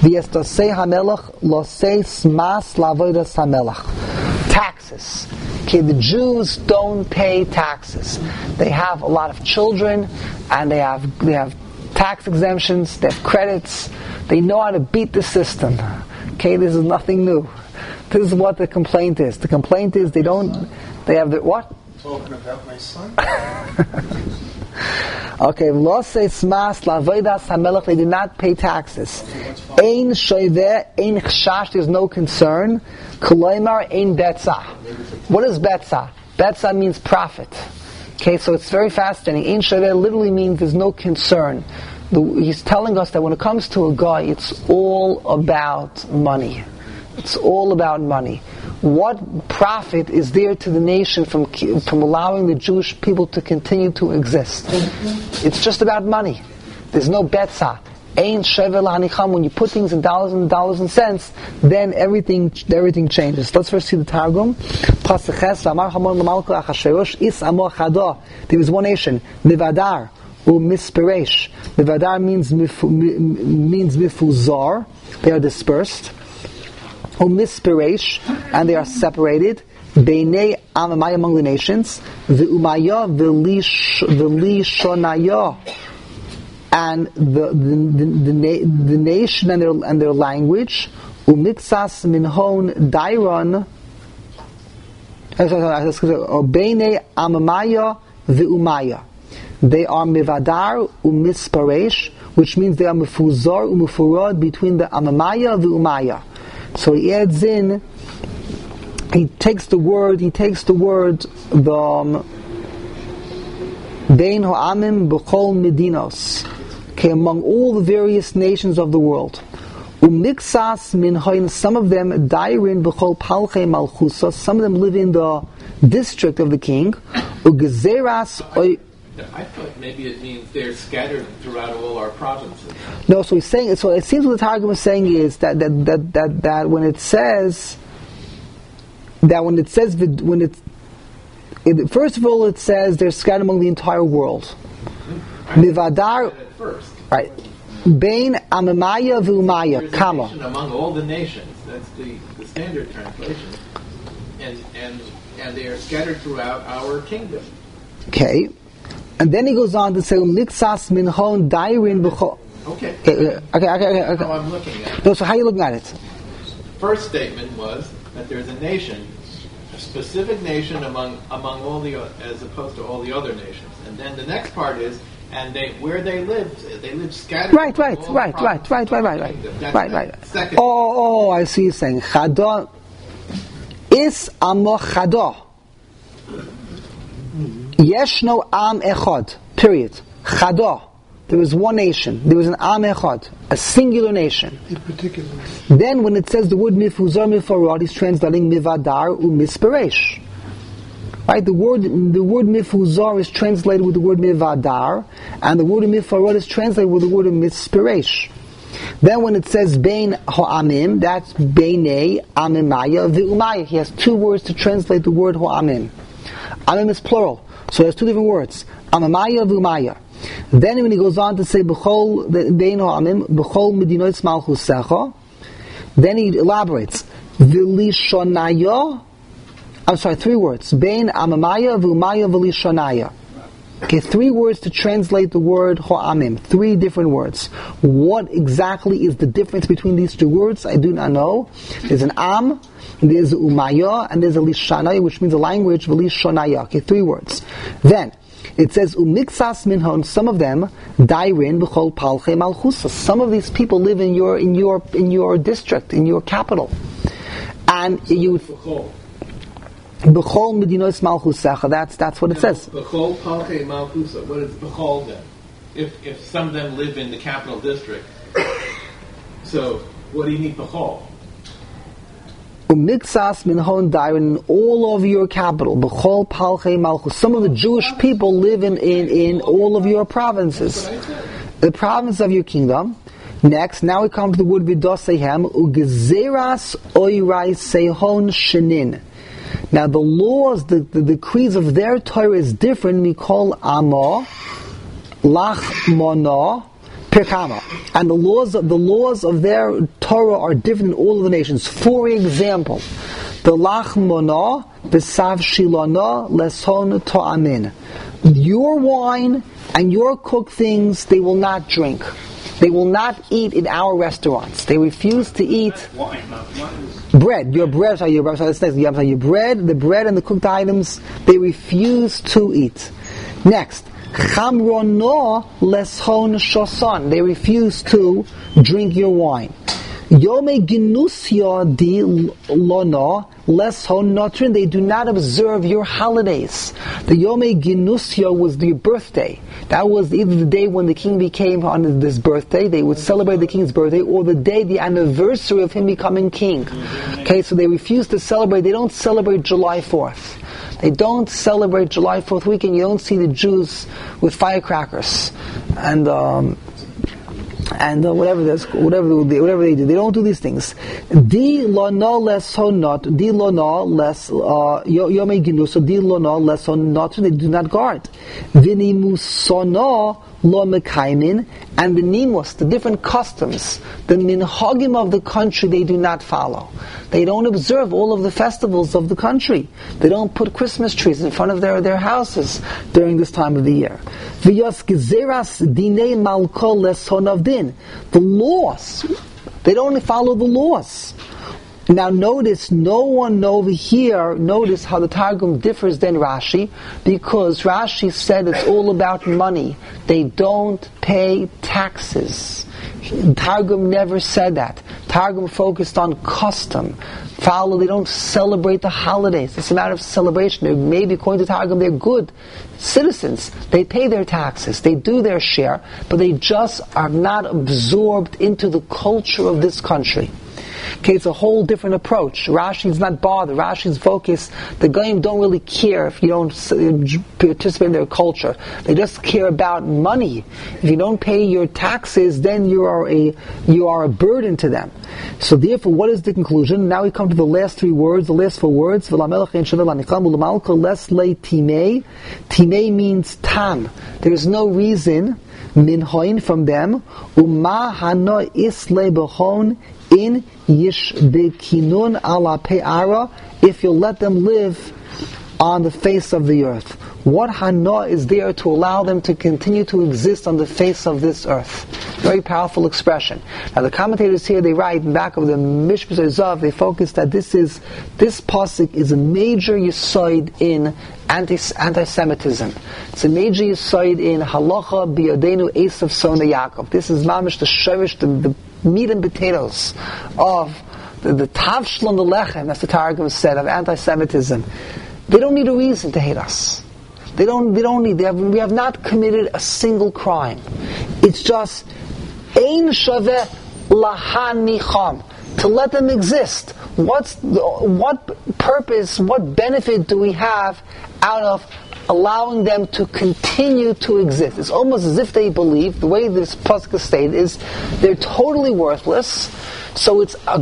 V'yestaseh hamelech losei smas lavodas hamelech. Taxes. Okay, the Jews don't pay taxes. They have a lot of children, and they have tax exemptions, they have credits. They know how to beat the system. Okay, this is nothing new. This is what the complaint is. The complaint is they have the, what? Talking about my son. Okay, they did not pay taxes. Ein shoyveh, ein chashash, there's no concern. Koloimar, ein betza. What is betza? Betza means profit. Okay, so it's very fascinating. Ein shoyveh literally means there's no concern. He's telling us that when it comes to a guy, it's all about money. It's all about money. What profit is there to the nation from allowing the Jewish people to continue to exist? It's just about money. There's no betza. Ein shevel hanicham. When you put things in dollars and cents, then everything changes. Let's first see the Targum. There is one nation, Mivadar, or Misperesh. Mivadar means mifuzar. They are dispersed. Or Misperesh, and they are separated. Beinei Amamai, among the nations. Ve'umaya v'li shonaya. And the nation and their language. Umitsas minhon dairon. Beinei Amamaya ve'umaya. They are Mivadar u'Misperesh, which means they are Mifuzar u'Mufurad between the Amamaya ve'umaya. So he adds in, he takes the word, the Bein Ha'amim B'chol Medinos, okay, among all the various nations of the world. Umniksas min hayin, some of them dairin B'chol Palchei Malchusa, some of them live in the district of the king. Ugezeras. I thought maybe it means they're scattered throughout all our provinces. No, so he's saying. So it seems what the Targum is saying is that when it says first of all it says they're scattered among the entire world. Mivadar. Right. Bein Amamaya v'Umaya. Kama. Among all the nations. That's the standard translation. And they are scattered throughout our kingdom. Okay. And then he goes on to say, "Mixas minhon dairin b'chol." Okay. How I'm looking at it. No, so how are you looking at it? First statement was that there's a nation, a specific nation among all the, as opposed to all the other nations. And then the next part is, and where they lived scattered. Right. Second. Oh, I see you saying chada is amo chada. Yeshno am echad. Period. Chada. There was one nation. There was an am echad, a singular nation. In particular. Then, when it says the word mifuzar mifarad, he's translating mivadar u misperesh. Right? The word mifuzar is translated with the word mivadar, and the word mifarad is translated with the word misperesh. Then, when it says bein ha'amim, that's beinei amimaya v'umaya. He has two words to translate the word ha'amim. Amim is plural. So there's two different words. Amamaya v'umaya. Then when he goes on to say b'chol bein ha'amim b'chol medinois malchusecha, then he elaborates v'lishonaya. I'm sorry, three words. Bein amamaya v'umaya v'lishonaya. Okay, three words to translate the word ha'amim. Three different words. What exactly is the difference between these two words? I do not know. There's an am, there's a umaya, and there's a lishanaya, which means a language, v'lishonaya. Okay, three words. Then, it says, umixas minhon, some of them, dairin b'chol palchei malchusa. Some of these people live in your district, in your capital. And you... B'chol medinos malchusecha. That's what it says. B'chol palchei malchusa. What is b'chol then? If some of them live in the capital district, so what do you need b'chol? Umixas minhon dairin, all of your capital. B'chol palchei malchus. Some of the Jewish people live in all of your provinces, the province of your kingdom. Next, now we come to the word vidosehem ugezeras oirai sehon shenin. Now the laws, the decrees of their Torah is different. We call Amah, Lachmona, Pirkama, and the laws of their Torah are different in all of the nations. For example, V'lachmona v'sav shilona leson to'amin. Your wine and your cooked things they will not drink. They will not eat in our restaurants. They refuse to eat bread. Your bread, the bread and the cooked items, they refuse to eat. Next, chamrono leshon shosan. They refuse to drink your wine. Yome ginusya di lona leshon notrin. They do not observe your holidays. The Yome ginusya was the birthday. That was either the day when the king became on this birthday, they would celebrate the king's birthday, or the day, the anniversary of him becoming king. Okay, so they refuse to celebrate. They don't celebrate July 4th. They don't celebrate July 4th weekend. You don't see the Jews with firecrackers and whatever they do. They don't do these things. Di lona less honot. Di lona less yomei ginus. So di lona less honot. They do not guard. Vini musona lo mekaimin, and the nimos, the different customs, the minhagim of the country, they do not follow. They don't observe all of the festivals of the country. They don't put Christmas trees in front of their houses during this time of the year. V'yos gezeras dinei malko leshonav din. The laws, they don't follow the laws. Now notice, notice how the Targum differs than Rashi, because Rashi said it's all about money. They don't pay taxes. Targum never said that. Targum focused on custom. They don't celebrate the holidays. It's a matter of celebration. Maybe according to Targum they're good citizens. They pay their taxes. They do their share, but they just are not absorbed into the culture of this country. Okay, it's a whole different approach. Rashi's not bothered. Rashi's focus, the Goyim don't really care if you don't participate in their culture. They just care about money. If you don't pay your taxes, then you are a burden to them. So therefore, what is the conclusion? Now we come to the last three words, the last four words. Timei means tam. There is no reason, minhoin, from them, uma hano isle behon in yish bekinun ala pe'ara, if you let them live on the face of the earth. What hana is there to allow them to continue to exist on the face of this earth? Very powerful expression. Now the commentators here, they write in back of the Mishpat Zav, they focus that this pasuk is a major yisoid in anti-Semitism. It's a major yisoid in halacha biyadenu esav sona Yaakov. This is mamish the sherish, the meat and potatoes of the tavshel and the lechem, as the Targum said, of anti-Semitism. They don't need a reason to hate us. We have not committed a single crime. It's just ein shaveh lahanicham, to let them exist. What purpose, what benefit do we have out of allowing them to continue to exist? It's almost as if they believe, the way this pasuk stated is, they're totally worthless, so it's a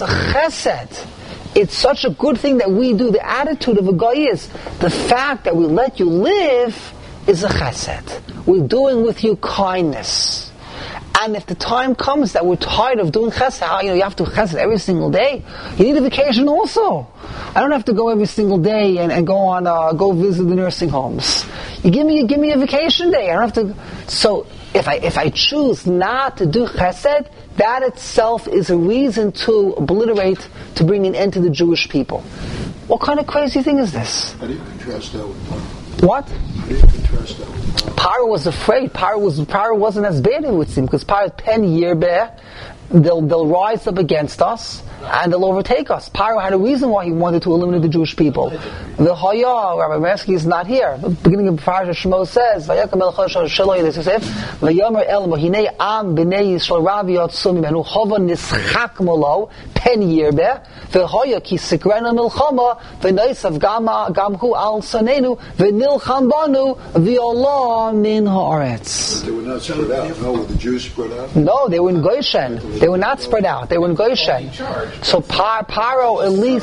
chesed. It's such a good thing that we do. The attitude of a guy is, the fact that we let you live is a chesed. We're doing with you kindness. And if the time comes that we're tired of doing chesed, you have to do chesed every single day, you need a vacation also. I don't have to go every single day and go visit the nursing homes. You give me a vacation day. I don't have to. So if I choose not to do chesed, that itself is a reason to obliterate, to bring an end to the Jewish people. What kind of crazy thing is this? How do you contrast that with Paro? What? How do you contrast that with Paro? Paro was afraid. Paro wasn't as bad, it would seem, because Paro 10 years back, they'll rise up against us and they'll overtake us. Paro had a reason why he wanted to eliminate the Jewish people. The Hoya, Rabbi Mersky is not here. The beginning of Parashat Shemos says, "Vayakam el Choshen Shaloi Yisef, Vayomer El Mohinei Am Bnei Yisrael Rav Yotzum Mimenu Chova Nischak Molo Pen Yirbe VeHoya Ki Sikrena Milchama VeNoisav Gamhu Al Sanenu VeNilcham Banu VeOlah Min Haaretz." They were not spread out. No, were the Jews spread out? No, they were in Goshen. They were not spread out. They were in Goshen. So Paro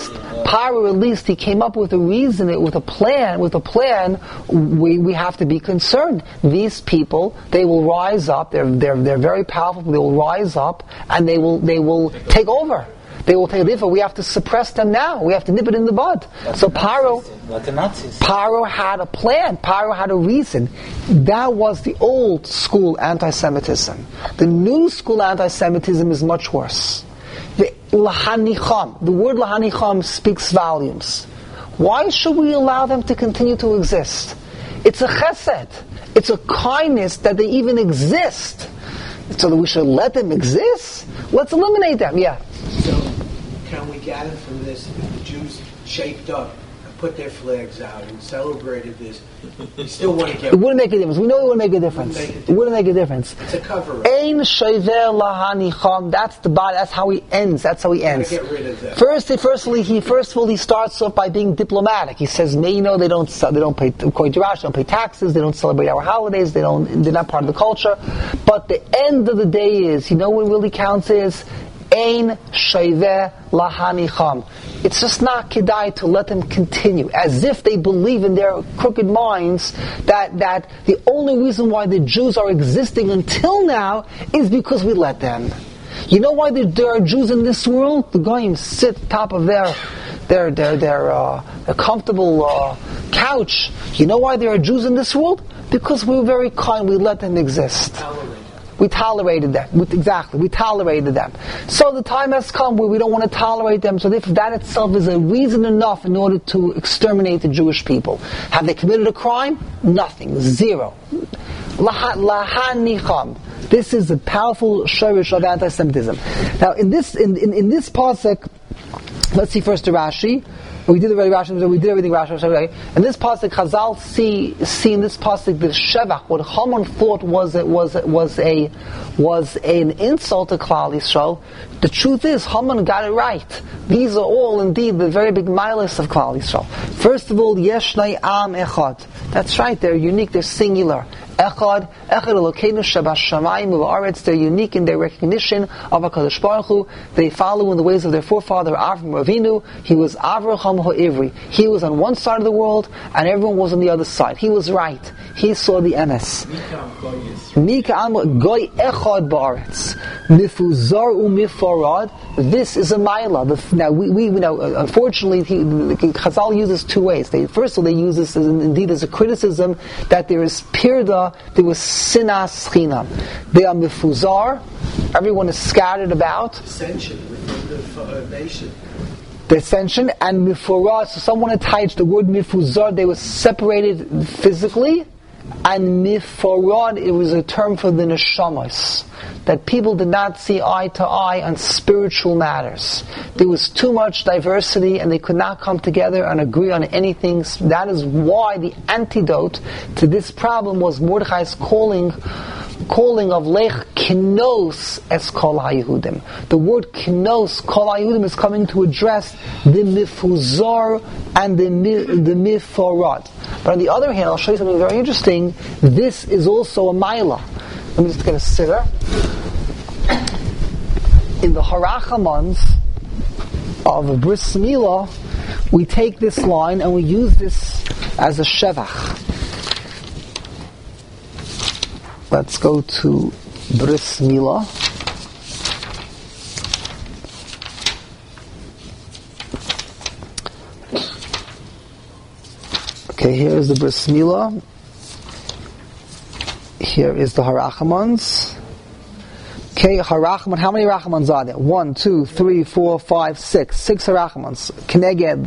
at least he came up with a reason, with a plan. We have to be concerned. These people, they will rise up. They're very powerful. They will rise up and they will take over. they will take therefore we have to suppress them now. We have to nip it in the bud. So Paro had a plan. Paro had a reason. That was the old school anti-Semitism. The new school anti-Semitism is much worse. The word lahanicham speaks volumes. Why should we allow them to continue to exist? It's a chesed. It's a kindness that they even exist. So that we should let them exist? Let's eliminate them, yeah. So, can we gather from this that the Jews shaped up and put their flags out and celebrated this? We still want to get... It wouldn't make a difference. We know it wouldn't make a difference. It wouldn't make a difference. It's a cover-up. Ein shover lahanicham. That's the body. That's how he ends. That's how he ends. Get rid of that. First of all, he starts off by being diplomatic. He says, they don't pay, according to Rashi, they don't pay taxes, they don't celebrate our holidays, they're not part of the culture. But the end of the day is, what really counts is, Ein shover lahanicham. It's just not kedai to let them continue, as if they believe in their crooked minds that the only reason why the Jews are existing until now is because we let them. You know why there are Jews in this world? The goyim sit top of their comfortable couch. You know why there are Jews in this world? Because we were very kind. We let them exist. We tolerated them. We tolerated them. So the time has come where we don't want to tolerate them. So therefore that itself is a reason enough in order to exterminate the Jewish people. Have they committed a crime? Nothing. Zero. Lahanicham. This is a powerful shorish of anti-Semitism. Now in this pasuk, let's see first the Rashi. We did already Rashi. We did everything Rashi. Okay. And this pasuk, Chazal see in this pasuk the shevach. What Haman thought was an insult to Klal Yisrael. The truth is, Haman got it right. These are all indeed the very big milas of Klal Yisrael. First of all, Yeshnai Am Echad. That's right. They're unique. They're singular. Echad Elokeinu Shabashamayim U'Aretz. They're unique in their recognition of HaKadosh Baruch Hu. They follow in the ways of their forefather Avram Avinu. He was Avraham Ha'ivri. He was on one side of the world, and everyone was on the other side. He was right. He saw the emes. Mika Am Goy Echad Ba'aretz Mifuzar U'Mifarad. This is a Maila. Now we unfortunately Chazal uses two ways. First of all, they use this indeed as a criticism that there is pirda. There was sinas chinam. They are mifuzar. Everyone is scattered about. Dissension within the nation. Dissension and mifurah. So someone attached the word mifuzar. They were separated physically, and mifurah. It was a term for the neshamas. That people did not see eye to eye on spiritual matters. There was too much diversity and they could not come together and agree on anything. That is why the antidote to this problem was Mordechai's calling of Lech Kinos es Kol HaYehudim. The word Kinos, Kol HaYehudim, is coming to address the Mifuzar and the Miforad. But on the other hand, I'll show you something very interesting. This is also a Maila. Let me just get a sitter. In the Harachamans of Bris Milah, we take this line and we use this as a shevach. Let's go to Bris Milah. Okay, here is the Bris Milah. Here is the Harachamans. Okay, Harachamans. How many Harachamans are there? 1, 2, 3, 4, 5, 6. 6 Harachamans. Keneged the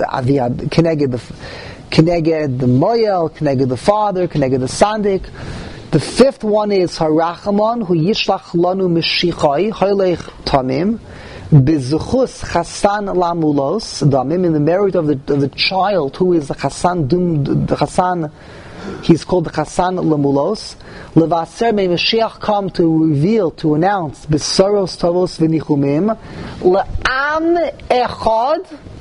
Moyel, Keneged the father, Keneged the Sandik. The fifth one is Harachaman, who Yishlach Lanu Mishichai, Hoylech Tamim, Bizuchus Chasan Lamulos, Damim, in the merit of the child who is the Chasan the Chasan. He's called the Chasan Lamulos. Levaser may Mashiach come to reveal, to announce Besaros Tavos V'Nichumim Le'am Echad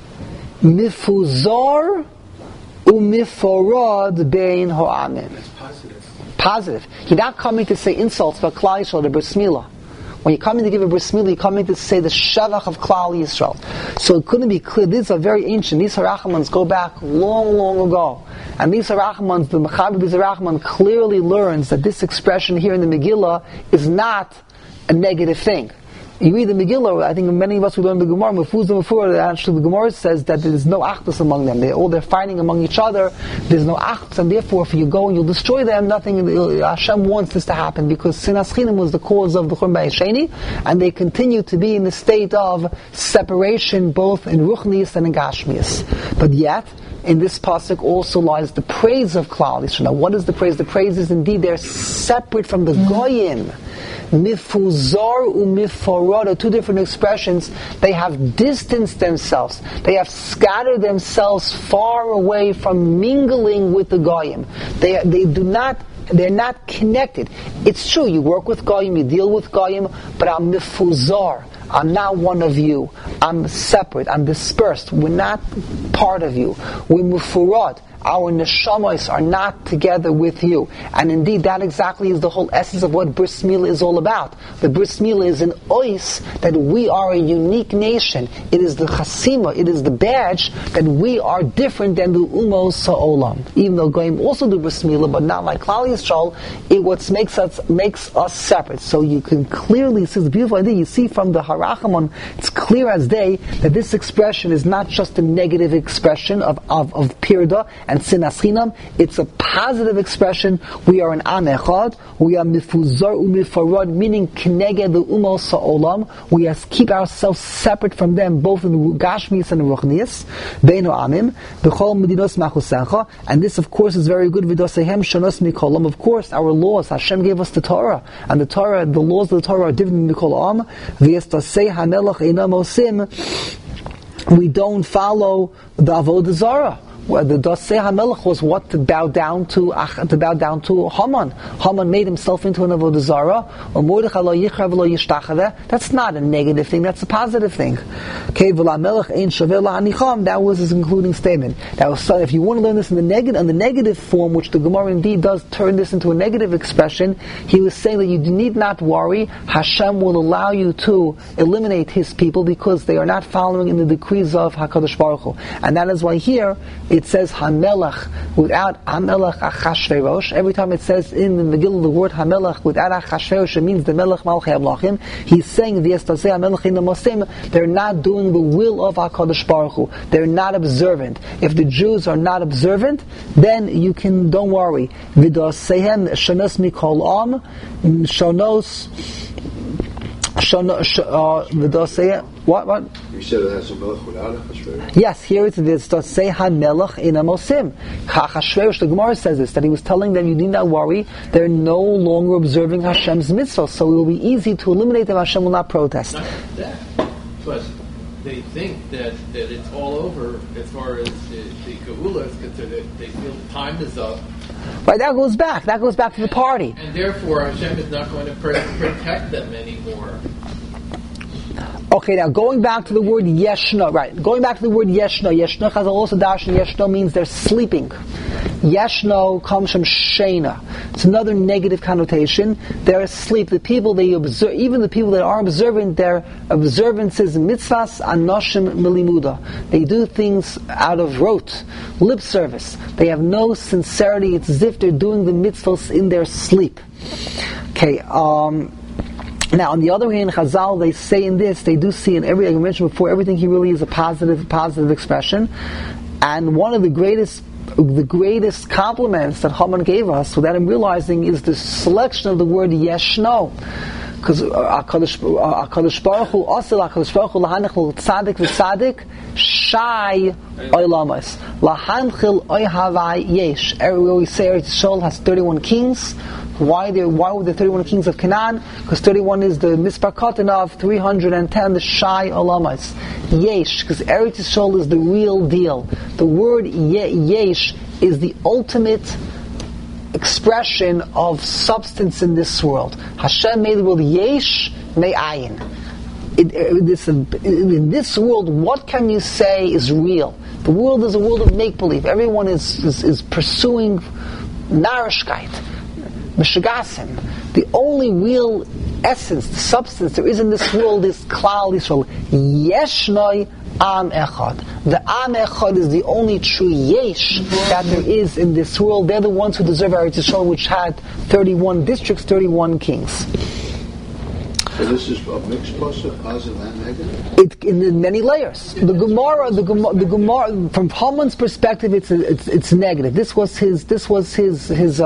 Mifuzar U'Miforad Bein Ha'amim. Positive. You're not coming to say insults about Klal Yisrael, the Bris Milah. When you're coming to give a Bris Milah, you're coming to say the Shavach of Klal Yisrael. So it couldn't be clear. These are very ancient. These Harachamans go back long, long ago. And these Harachamans, the Mechaber B'Zerachman clearly learns that this expression here in the Megillah is not a negative thing. You read the Megillah, I think many of us who learn the Gemara, actually the Gemara says that there is no achdus among them. They're fighting among each other. There's no achdus, and therefore if you go and you'll destroy them, Hashem wants this to happen, because Sinas Chinam was the cause of the Churban Bayis Sheni, and they continue to be in the state of separation both in Ruchnius and in Gashmius. But yet, in this pasuk also lies the praise of Klal Yisrael. Now, what is the praise? The praise is indeed they're separate from the Goyim. Mifuzar u'mifarad are two different expressions. They have distanced themselves. They have scattered themselves far away from mingling with the Goyim. They're not connected. It's true, you work with Goyim, you deal with Goyim, but I'm mifuzar. I'm not one of you. I'm separate. I'm dispersed. We're not part of you. We're mufurad. Our neshamas are not together with you. And indeed, that exactly is the whole essence of what Bris Milah is all about. The Bris Milah is an ois that we are a unique nation. It is the chasima, it is the badge that we are different than the umos sa'olam. Even though Goyim also do Bris Milah, but not like Klal Yisrael, it what makes us separate. So you can clearly see, it's a beautiful idea, you see from the Harachamon, it's clear as day that this expression is not just a negative expression of Pirda and Sinas Chinam, it's a positive expression. We are an Am Echad, we are Mifuzar u'mifarad, meaning Keneged the Umos Sa'olam. We keep ourselves separate from them, both in the Gashmius and the Ruchnius. Beinu Amim, B'chol Medinos Machusecha, and this of course is very good. V'dosehem Shanos Mikolam. Of course, our laws, Hashem gave us the Torah, and the laws of the Torah are different from Mikol Am. V'yestasei HaMelech Einam Osim. We don't follow the Avodah Zarah. Well, the Dasei HaMelech was what? To bow down to Haman. Haman made himself into an Avodah Zarah. Or Mordechai lo yichra v'lo yishtachaveh. That's not a negative thing, that's a positive thing. Okay, v'lamelech ein shaveh la'anicham. That was his concluding statement. That was, if you want to learn this in the negative form, which the Gemara indeed does turn this into a negative expression, he was saying that you need not worry. Hashem will allow you to eliminate his people because they are not following in the decrees of HaKadosh Baruch Hu. And that is why here, it says Hamelach without Hamelach Achashverosh. Every time it says in the Megillah the word Hamelach without Achashverosh, it means the Melech Malchei Amlachim. He's saying V'yestasei Hamelach in the Mosim. They're not doing the will of HaKadosh Baruch Hu. They're not observant. If the Jews are not observant, then don't worry. V'doseihem Shanos Mikol Am Shanos What? You said it has a melech without Achashverosh? Yes, here it's this. Say HaMelech in Amosim. Achashverosh, the Gemara says this, that he was telling them, you need not worry, they're no longer observing Hashem's mitzvah, so it will be easy to eliminate them. Hashem will not protest. Not that, but they think that it's all over as far as the Geula is concerned. They feel time is up. Right, that goes back to the party. And therefore Hashem is not going to protect them anymore. Okay, now going back to the word Yeshno, right? Going back to the word Yeshno. Yeshno has also darshan. Yeshno means they're sleeping. Yeshno comes from Shena. It's another negative connotation. They're asleep. The people they observe, even the people that are observant, their observances mitzvahs anoshim milimuda. They do things out of rote, lip service. They have no sincerity. It's as if they're doing the mitzvahs in their sleep. Okay. Now, on the other hand, Chazal, they say in this, they do see in every, like I mentioned before, everything here really is a positive expression. And one of the greatest compliments that Haman gave us, without him realizing, is the selection of the word Yeshno. Because HaKadosh Baruch Hu, Asel HaKadosh Baruch Hu, Lahanchil Tzadik V'Tzadik, Shai Oilamas. Lahanchil Oihavai Yesh. We say Eretz Yisrael has 31 kings. Why were there 31 kings of Canaan? Because 31 is the Mispar Katan of 310, the Shai Olamas. Yesh, because Eretz Yisrael is the real deal. The word Yesh is the ultimate expression of substance in this world. Hashem made the world Yesh Me'ayin. In this world, what can you say is real? The world is a world of make-believe. Everyone is pursuing Narishkeit. Meshugasim. The only real essence, the substance there is in this world is Klal Yisrael. Yeshnoi Am Echad. The Am Echad is the only true Yesh that there is in this world. They're the ones who deserve Eretz Yisrael, which had 31 districts, 31 kings. So this is a mixed pasuk, positive and negative? It in many layers. The Gemara, from Haman's perspective, it's negative. This was his description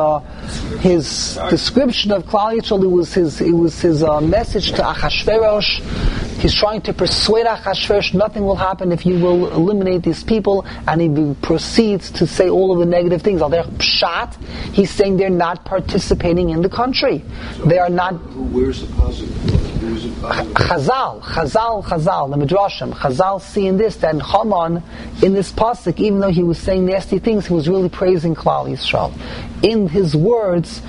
of Klal Yisrael. It was his message to Achashverosh. He's trying to persuade Achashverosh nothing will happen if you will eliminate these people, and he proceeds to say all of the negative things. Al derech pshat, he's saying they're not participating in the country. So they are not. Where's the positive? Where's the positive? Chazal, the Midrashim. Chazal see in this that Haman, in this pasuk, even though he was saying nasty things, he was really praising Klal Yisrael. In his words,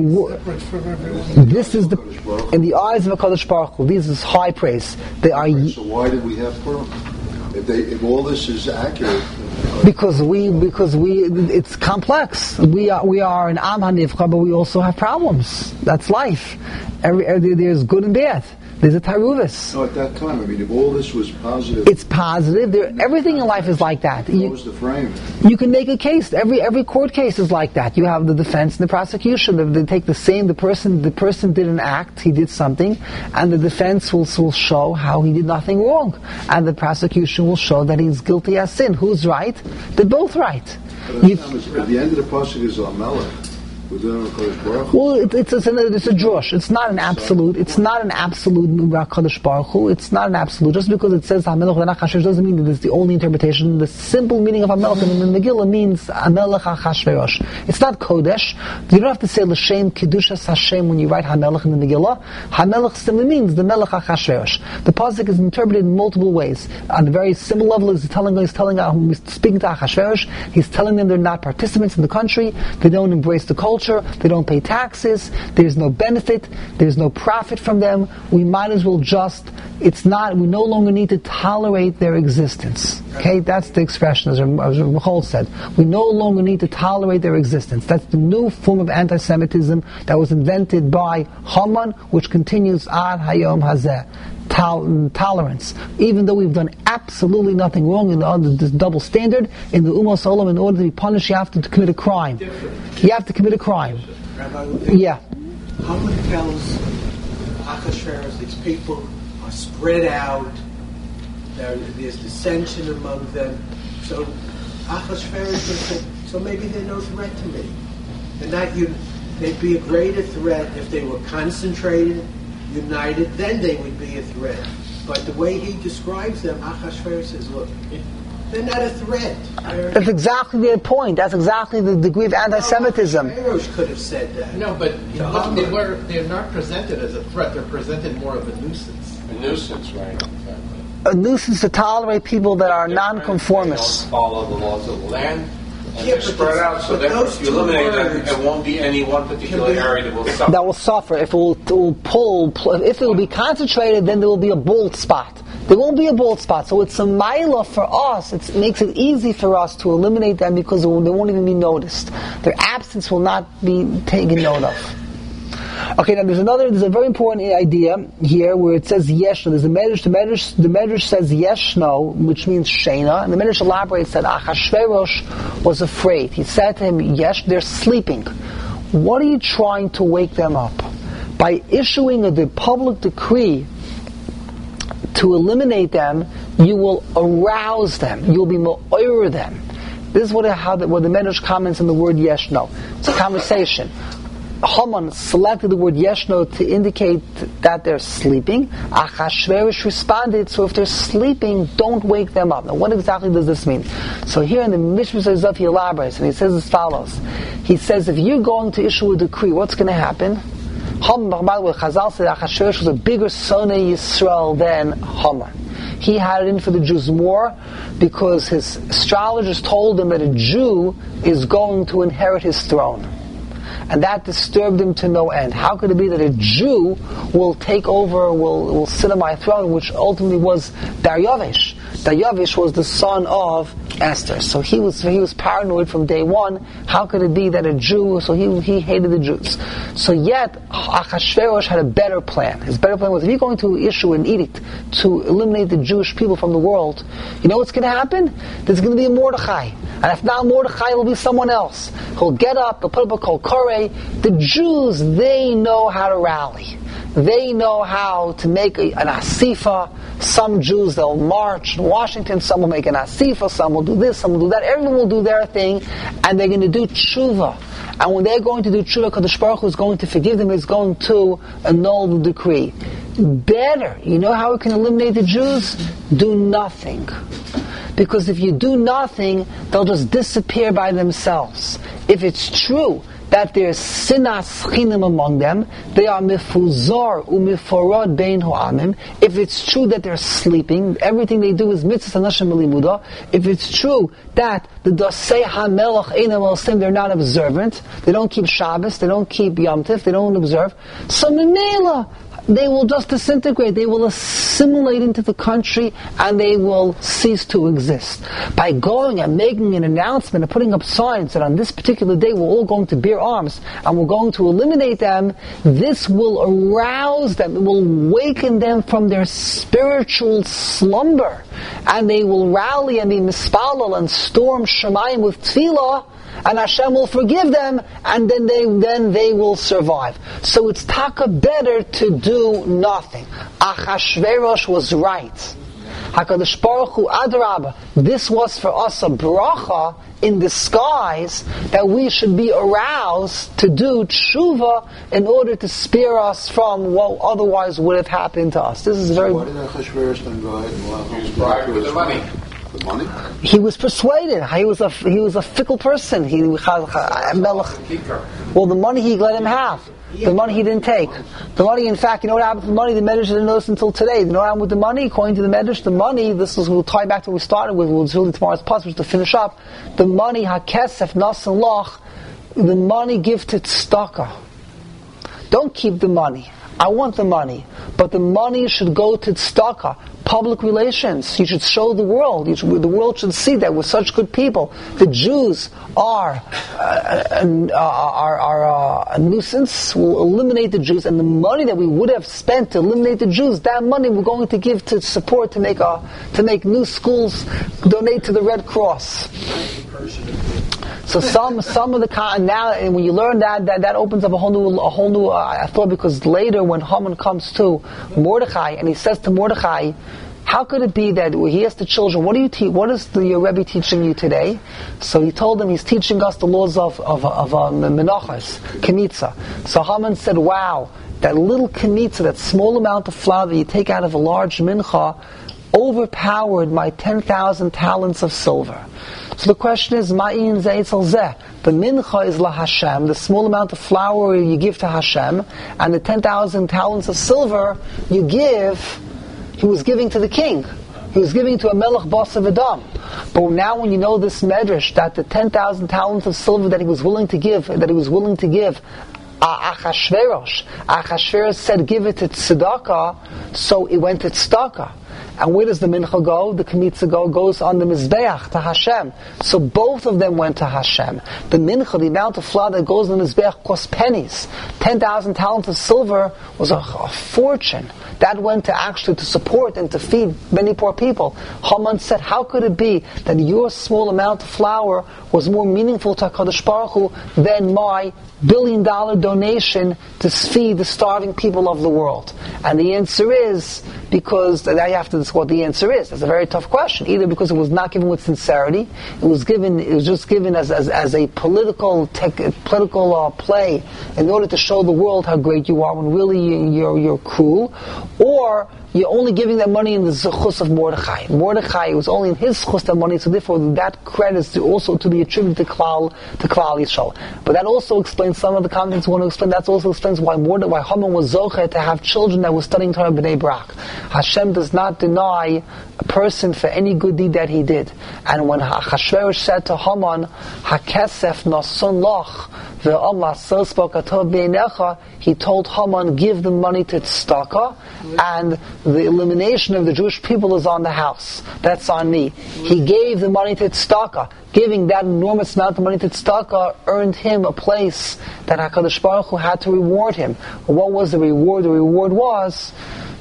this is in the eyes of HaKadosh Baruch Hu, this is high praise. They are. So why did we have Purim? If all this is accurate, because it's complex. We are an Am HaNivcha, but we also have problems. That's life. There's good and bad. There's a taruvis. No, at that time, I mean, if all this was positive, it's positive. Everything in life is like that. Close the frame. You can make a case. Every court case is like that. You have the defense and the prosecution. They take the same. The person did an act. He did something, and the defense will show how he did nothing wrong, and the prosecution will show that he's guilty as sin. Who's right? They're both right. But at the end of the pasuk is Amalek. Well, it's a drush. It's not an absolute. It's not an absolute HaKadosh Baruch Hu. It's not an absolute. Just because it says HaMelech V'Nach Hashverosh doesn't mean that it's the only interpretation. The simple meaning of HaMelech in the Megillah means HaMelech HaChashverosh. It's not Kodesh. You don't have to say L'Shem Kedushas Hashem when you write HaMelech in the Megillah. HaMelech simply means the Melech HaChashverosh. The pasuk is interpreted in multiple ways. On a very simple level, he's speaking to Achashverosh. He's telling them they're not participants in the country. They don't embrace the culture. They don't pay taxes. There's no benefit. There's no profit from them. We might as well we no longer need to tolerate their existence. Okay, that's the expression, as Michal said. We no longer need to tolerate their existence. That's the new form of anti-Semitism that was invented by Haman, which continues ad hayom hazeh. Tolerance. Even though we've done absolutely nothing wrong under this double standard, in the Ummos Olam, in order to be punished, you have to commit a crime. You have to commit a crime. Rabbi, yeah. Haman tells Achashverosh these people are spread out, there's dissension among them. So Achashverosh said, so maybe they're no threat to me. They'd be a greater threat if they were concentrated, united, then they would be a threat. But the way he describes them, Achashverosh says, look, they're not a threat. That's exactly their point. That's exactly the degree of anti-Semitism. Achashverosh could have said that. No, but they're not presented as a threat. They're presented more of a nuisance. A nuisance, right? Exactly. A nuisance to tolerate people that are nonconformists. They don't follow the laws of the land. And Yeah, they're spread out, so therefore if you eliminate them, there won't be any one particular area that will suffer. That will suffer. If it will be concentrated, then there will be a bald spot. There won't be a bald spot. So it's a milah for us. It makes it easy for us to eliminate them because they won't even be noticed. Their absence will not be taken note of. Okay, now there's a very important idea here where it says yeshno. There's a medrash. The medrash says yeshno, which means shena, and the medrash elaborates that Achashverosh was afraid. He said to him, "Yesh, they're sleeping. What are you trying to wake them up by issuing a public decree to eliminate them? You will arouse them. You will be mo'ir them." This is what the medrash comments on the word yeshno. It's a conversation. Haman selected the word yeshno to indicate that they're sleeping. Achashverosh responded, so if they're sleeping, don't wake them up. Now, what exactly does this mean? So here in the Mishmar Zayzav, he elaborates, and he says as follows. He says, if you're going to issue a decree, what's going to happen? Haman, by the way, Chazal said Achashverosh was a bigger Sonei Yisrael than Haman. He had it in for the Jews more because his astrologers told him that a Jew is going to inherit his throne. And that disturbed him to no end. How could it be that a Jew will take over, will sit on my throne, which ultimately was Daryavish? Daryavish was the son of Esther. So he was paranoid from day one. How could it be that a Jew, so he hated the Jews. So yet, Achashverosh had a better plan. His better plan was, if you're going to issue an edict to eliminate the Jewish people from the world, you know what's going to happen? There's going to be a Mordechai. And if not Mordechai, it will be someone else. He'll get up, they'll put up a kol koreh. The Jews, they know how to rally. They know how to make an asifa. Some Jews, they'll march in Washington, some will make an asifa, some will do this, some will do that. Everyone will do their thing, and they're going to do tshuva. And when they're going to do tshuva, Kadosh Baruch Hu is going to forgive them, is going to annul the decree. Better, you know how we can eliminate the Jews? Do nothing. Because if you do nothing, they'll just disappear by themselves. If it's true that there's sinas chinam among them, they are mifuzar umiforad bein ho'amim. If it's true that they're sleeping, everything they do is mitzvah anashim limuda. If it's true that the dasei hamelach einam al-sim, they're not observant, they don't keep Shabbos, they don't keep Yom Tif, they don't observe, so memela, they will just disintegrate, they will assimilate into the country, and they will cease to exist. By going and making an announcement and putting up signs that on this particular day we're all going to bear arms and we're going to eliminate them, this will arouse them, it will waken them from their spiritual slumber, and they will rally and be mispalal and storm Shemayim with tefillah, and Hashem will forgive them, and then they will survive. So it's taka better to do nothing. Achashverosh was right. HaKadosh Baruch Hu Adrabah, this was for us a bracha in disguise that we should be aroused to do tshuva in order to spare us from what otherwise would have happened to us. This is very. Why did Achashverosh then go ahead and allow him to bribed with the money? The money? He was persuaded. He was a fickle person. Well, the money he let him have. The money he didn't take. The money, in fact, you know what happened with the money? The Medrash didn't know this until today. You know what happened with the money? According to the Medrash, the money, we'll tie back to what we started with, we'll do tomorrow's passage to finish up. The money, hakesef, nasan loch, the money give to tzedakah. Don't keep the money. I want the money. But the money should go to tzedakah. Public relations. You should show the world. The world should see that we're such good people. The Jews are a nuisance. We'll eliminate the Jews, and the money that we would have spent to eliminate the Jews, that money we're going to give to support to make new schools, donate to the Red Cross. So some of the now, and when you learn that opens up a whole new thought, because later when Haman comes to Mordechai and he says to Mordechai, how could it be that he asked the children, what do you teach? What is your Rebbe teaching you today? So he told them he's teaching us the laws of menachas, kemitza. So Haman said, wow, that little kemitza, that small amount of flour that you take out of a large mincha, overpowered my 10,000 talents of silver. So the question is, ma'in zeitzel zeh. The mincha is la Hashem, the small amount of flour you give to Hashem, and the 10,000 talents of silver he was giving to the king. He was giving to a melech basav adam. But now when you know this medrash, that the 10,000 talents of silver that he was willing to give, Achashverosh said, give it to tzedakah, so it went to tzedakah. And where does the mincha go? The kemitza goes on the mizbeach to Hashem. So both of them went to Hashem. The mincha, the amount of flour that goes on the mizbeach, cost pennies. 10,000 talents of silver was a fortune. That went to support and to feed many poor people. Haman said, how could it be that your small amount of flour was more meaningful to HaKadosh Baruch Hu than my $1 billion donation to feed the starving people of the world? And the answer is, because now you have to discuss what the answer is. That's a very tough question. Either because it was not given with sincerity, it was just given as a political play in order to show the world how great you are when really you're cruel, or you're only giving that money in the zechus of Mordechai. Mordechai was only in his zechus that money, so therefore that credit is also to be attributed to Klal Yisrael. But that also explains some of the comments we want to explain. That also explains why Haman was zocher to have children that were studying Torah b'nei Brak. Hashem does not deny a person for any good deed that he did. And when Achashverosh said to Haman, "Hakesef nason loch ve'amla sospo katov beinecha," he told Haman, "Give the money to tzedakah, and the elimination of the Jewish people is on the house. That's on me." He gave the money to tzedakah. Giving that enormous amount of money to tzedakah earned him a place that HaKadosh Baruch Hu had to reward him. What was the reward? The reward was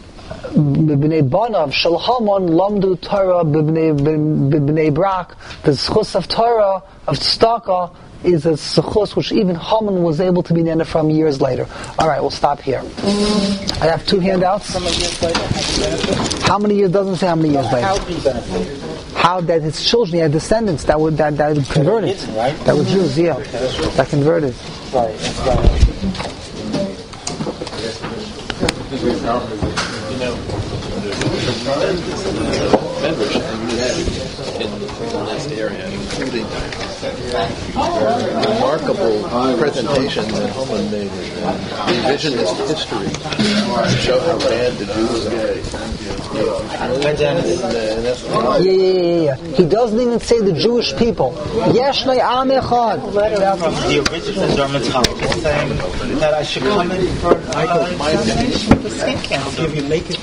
b'nei banav shel Haman lamdu Torah b'nei Brak. The zchus of Torah of tzedakah is a zchus which even Haman was able to be nana from years later. All right, we'll stop here. I have 2 handouts. How many years doesn't say how many years later? How he benefited? How that his children, he had descendants that converted, right? That were Jews, yeah, that converted. Right. Medrash in this area, including remarkable presentation that Haman made and revisionist history to show how bad the Jews are. Yeah. He doesn't even say the Jewish people. Yeshnei Am Echad. The original German Talmud is saying that I should come in for I'll give you make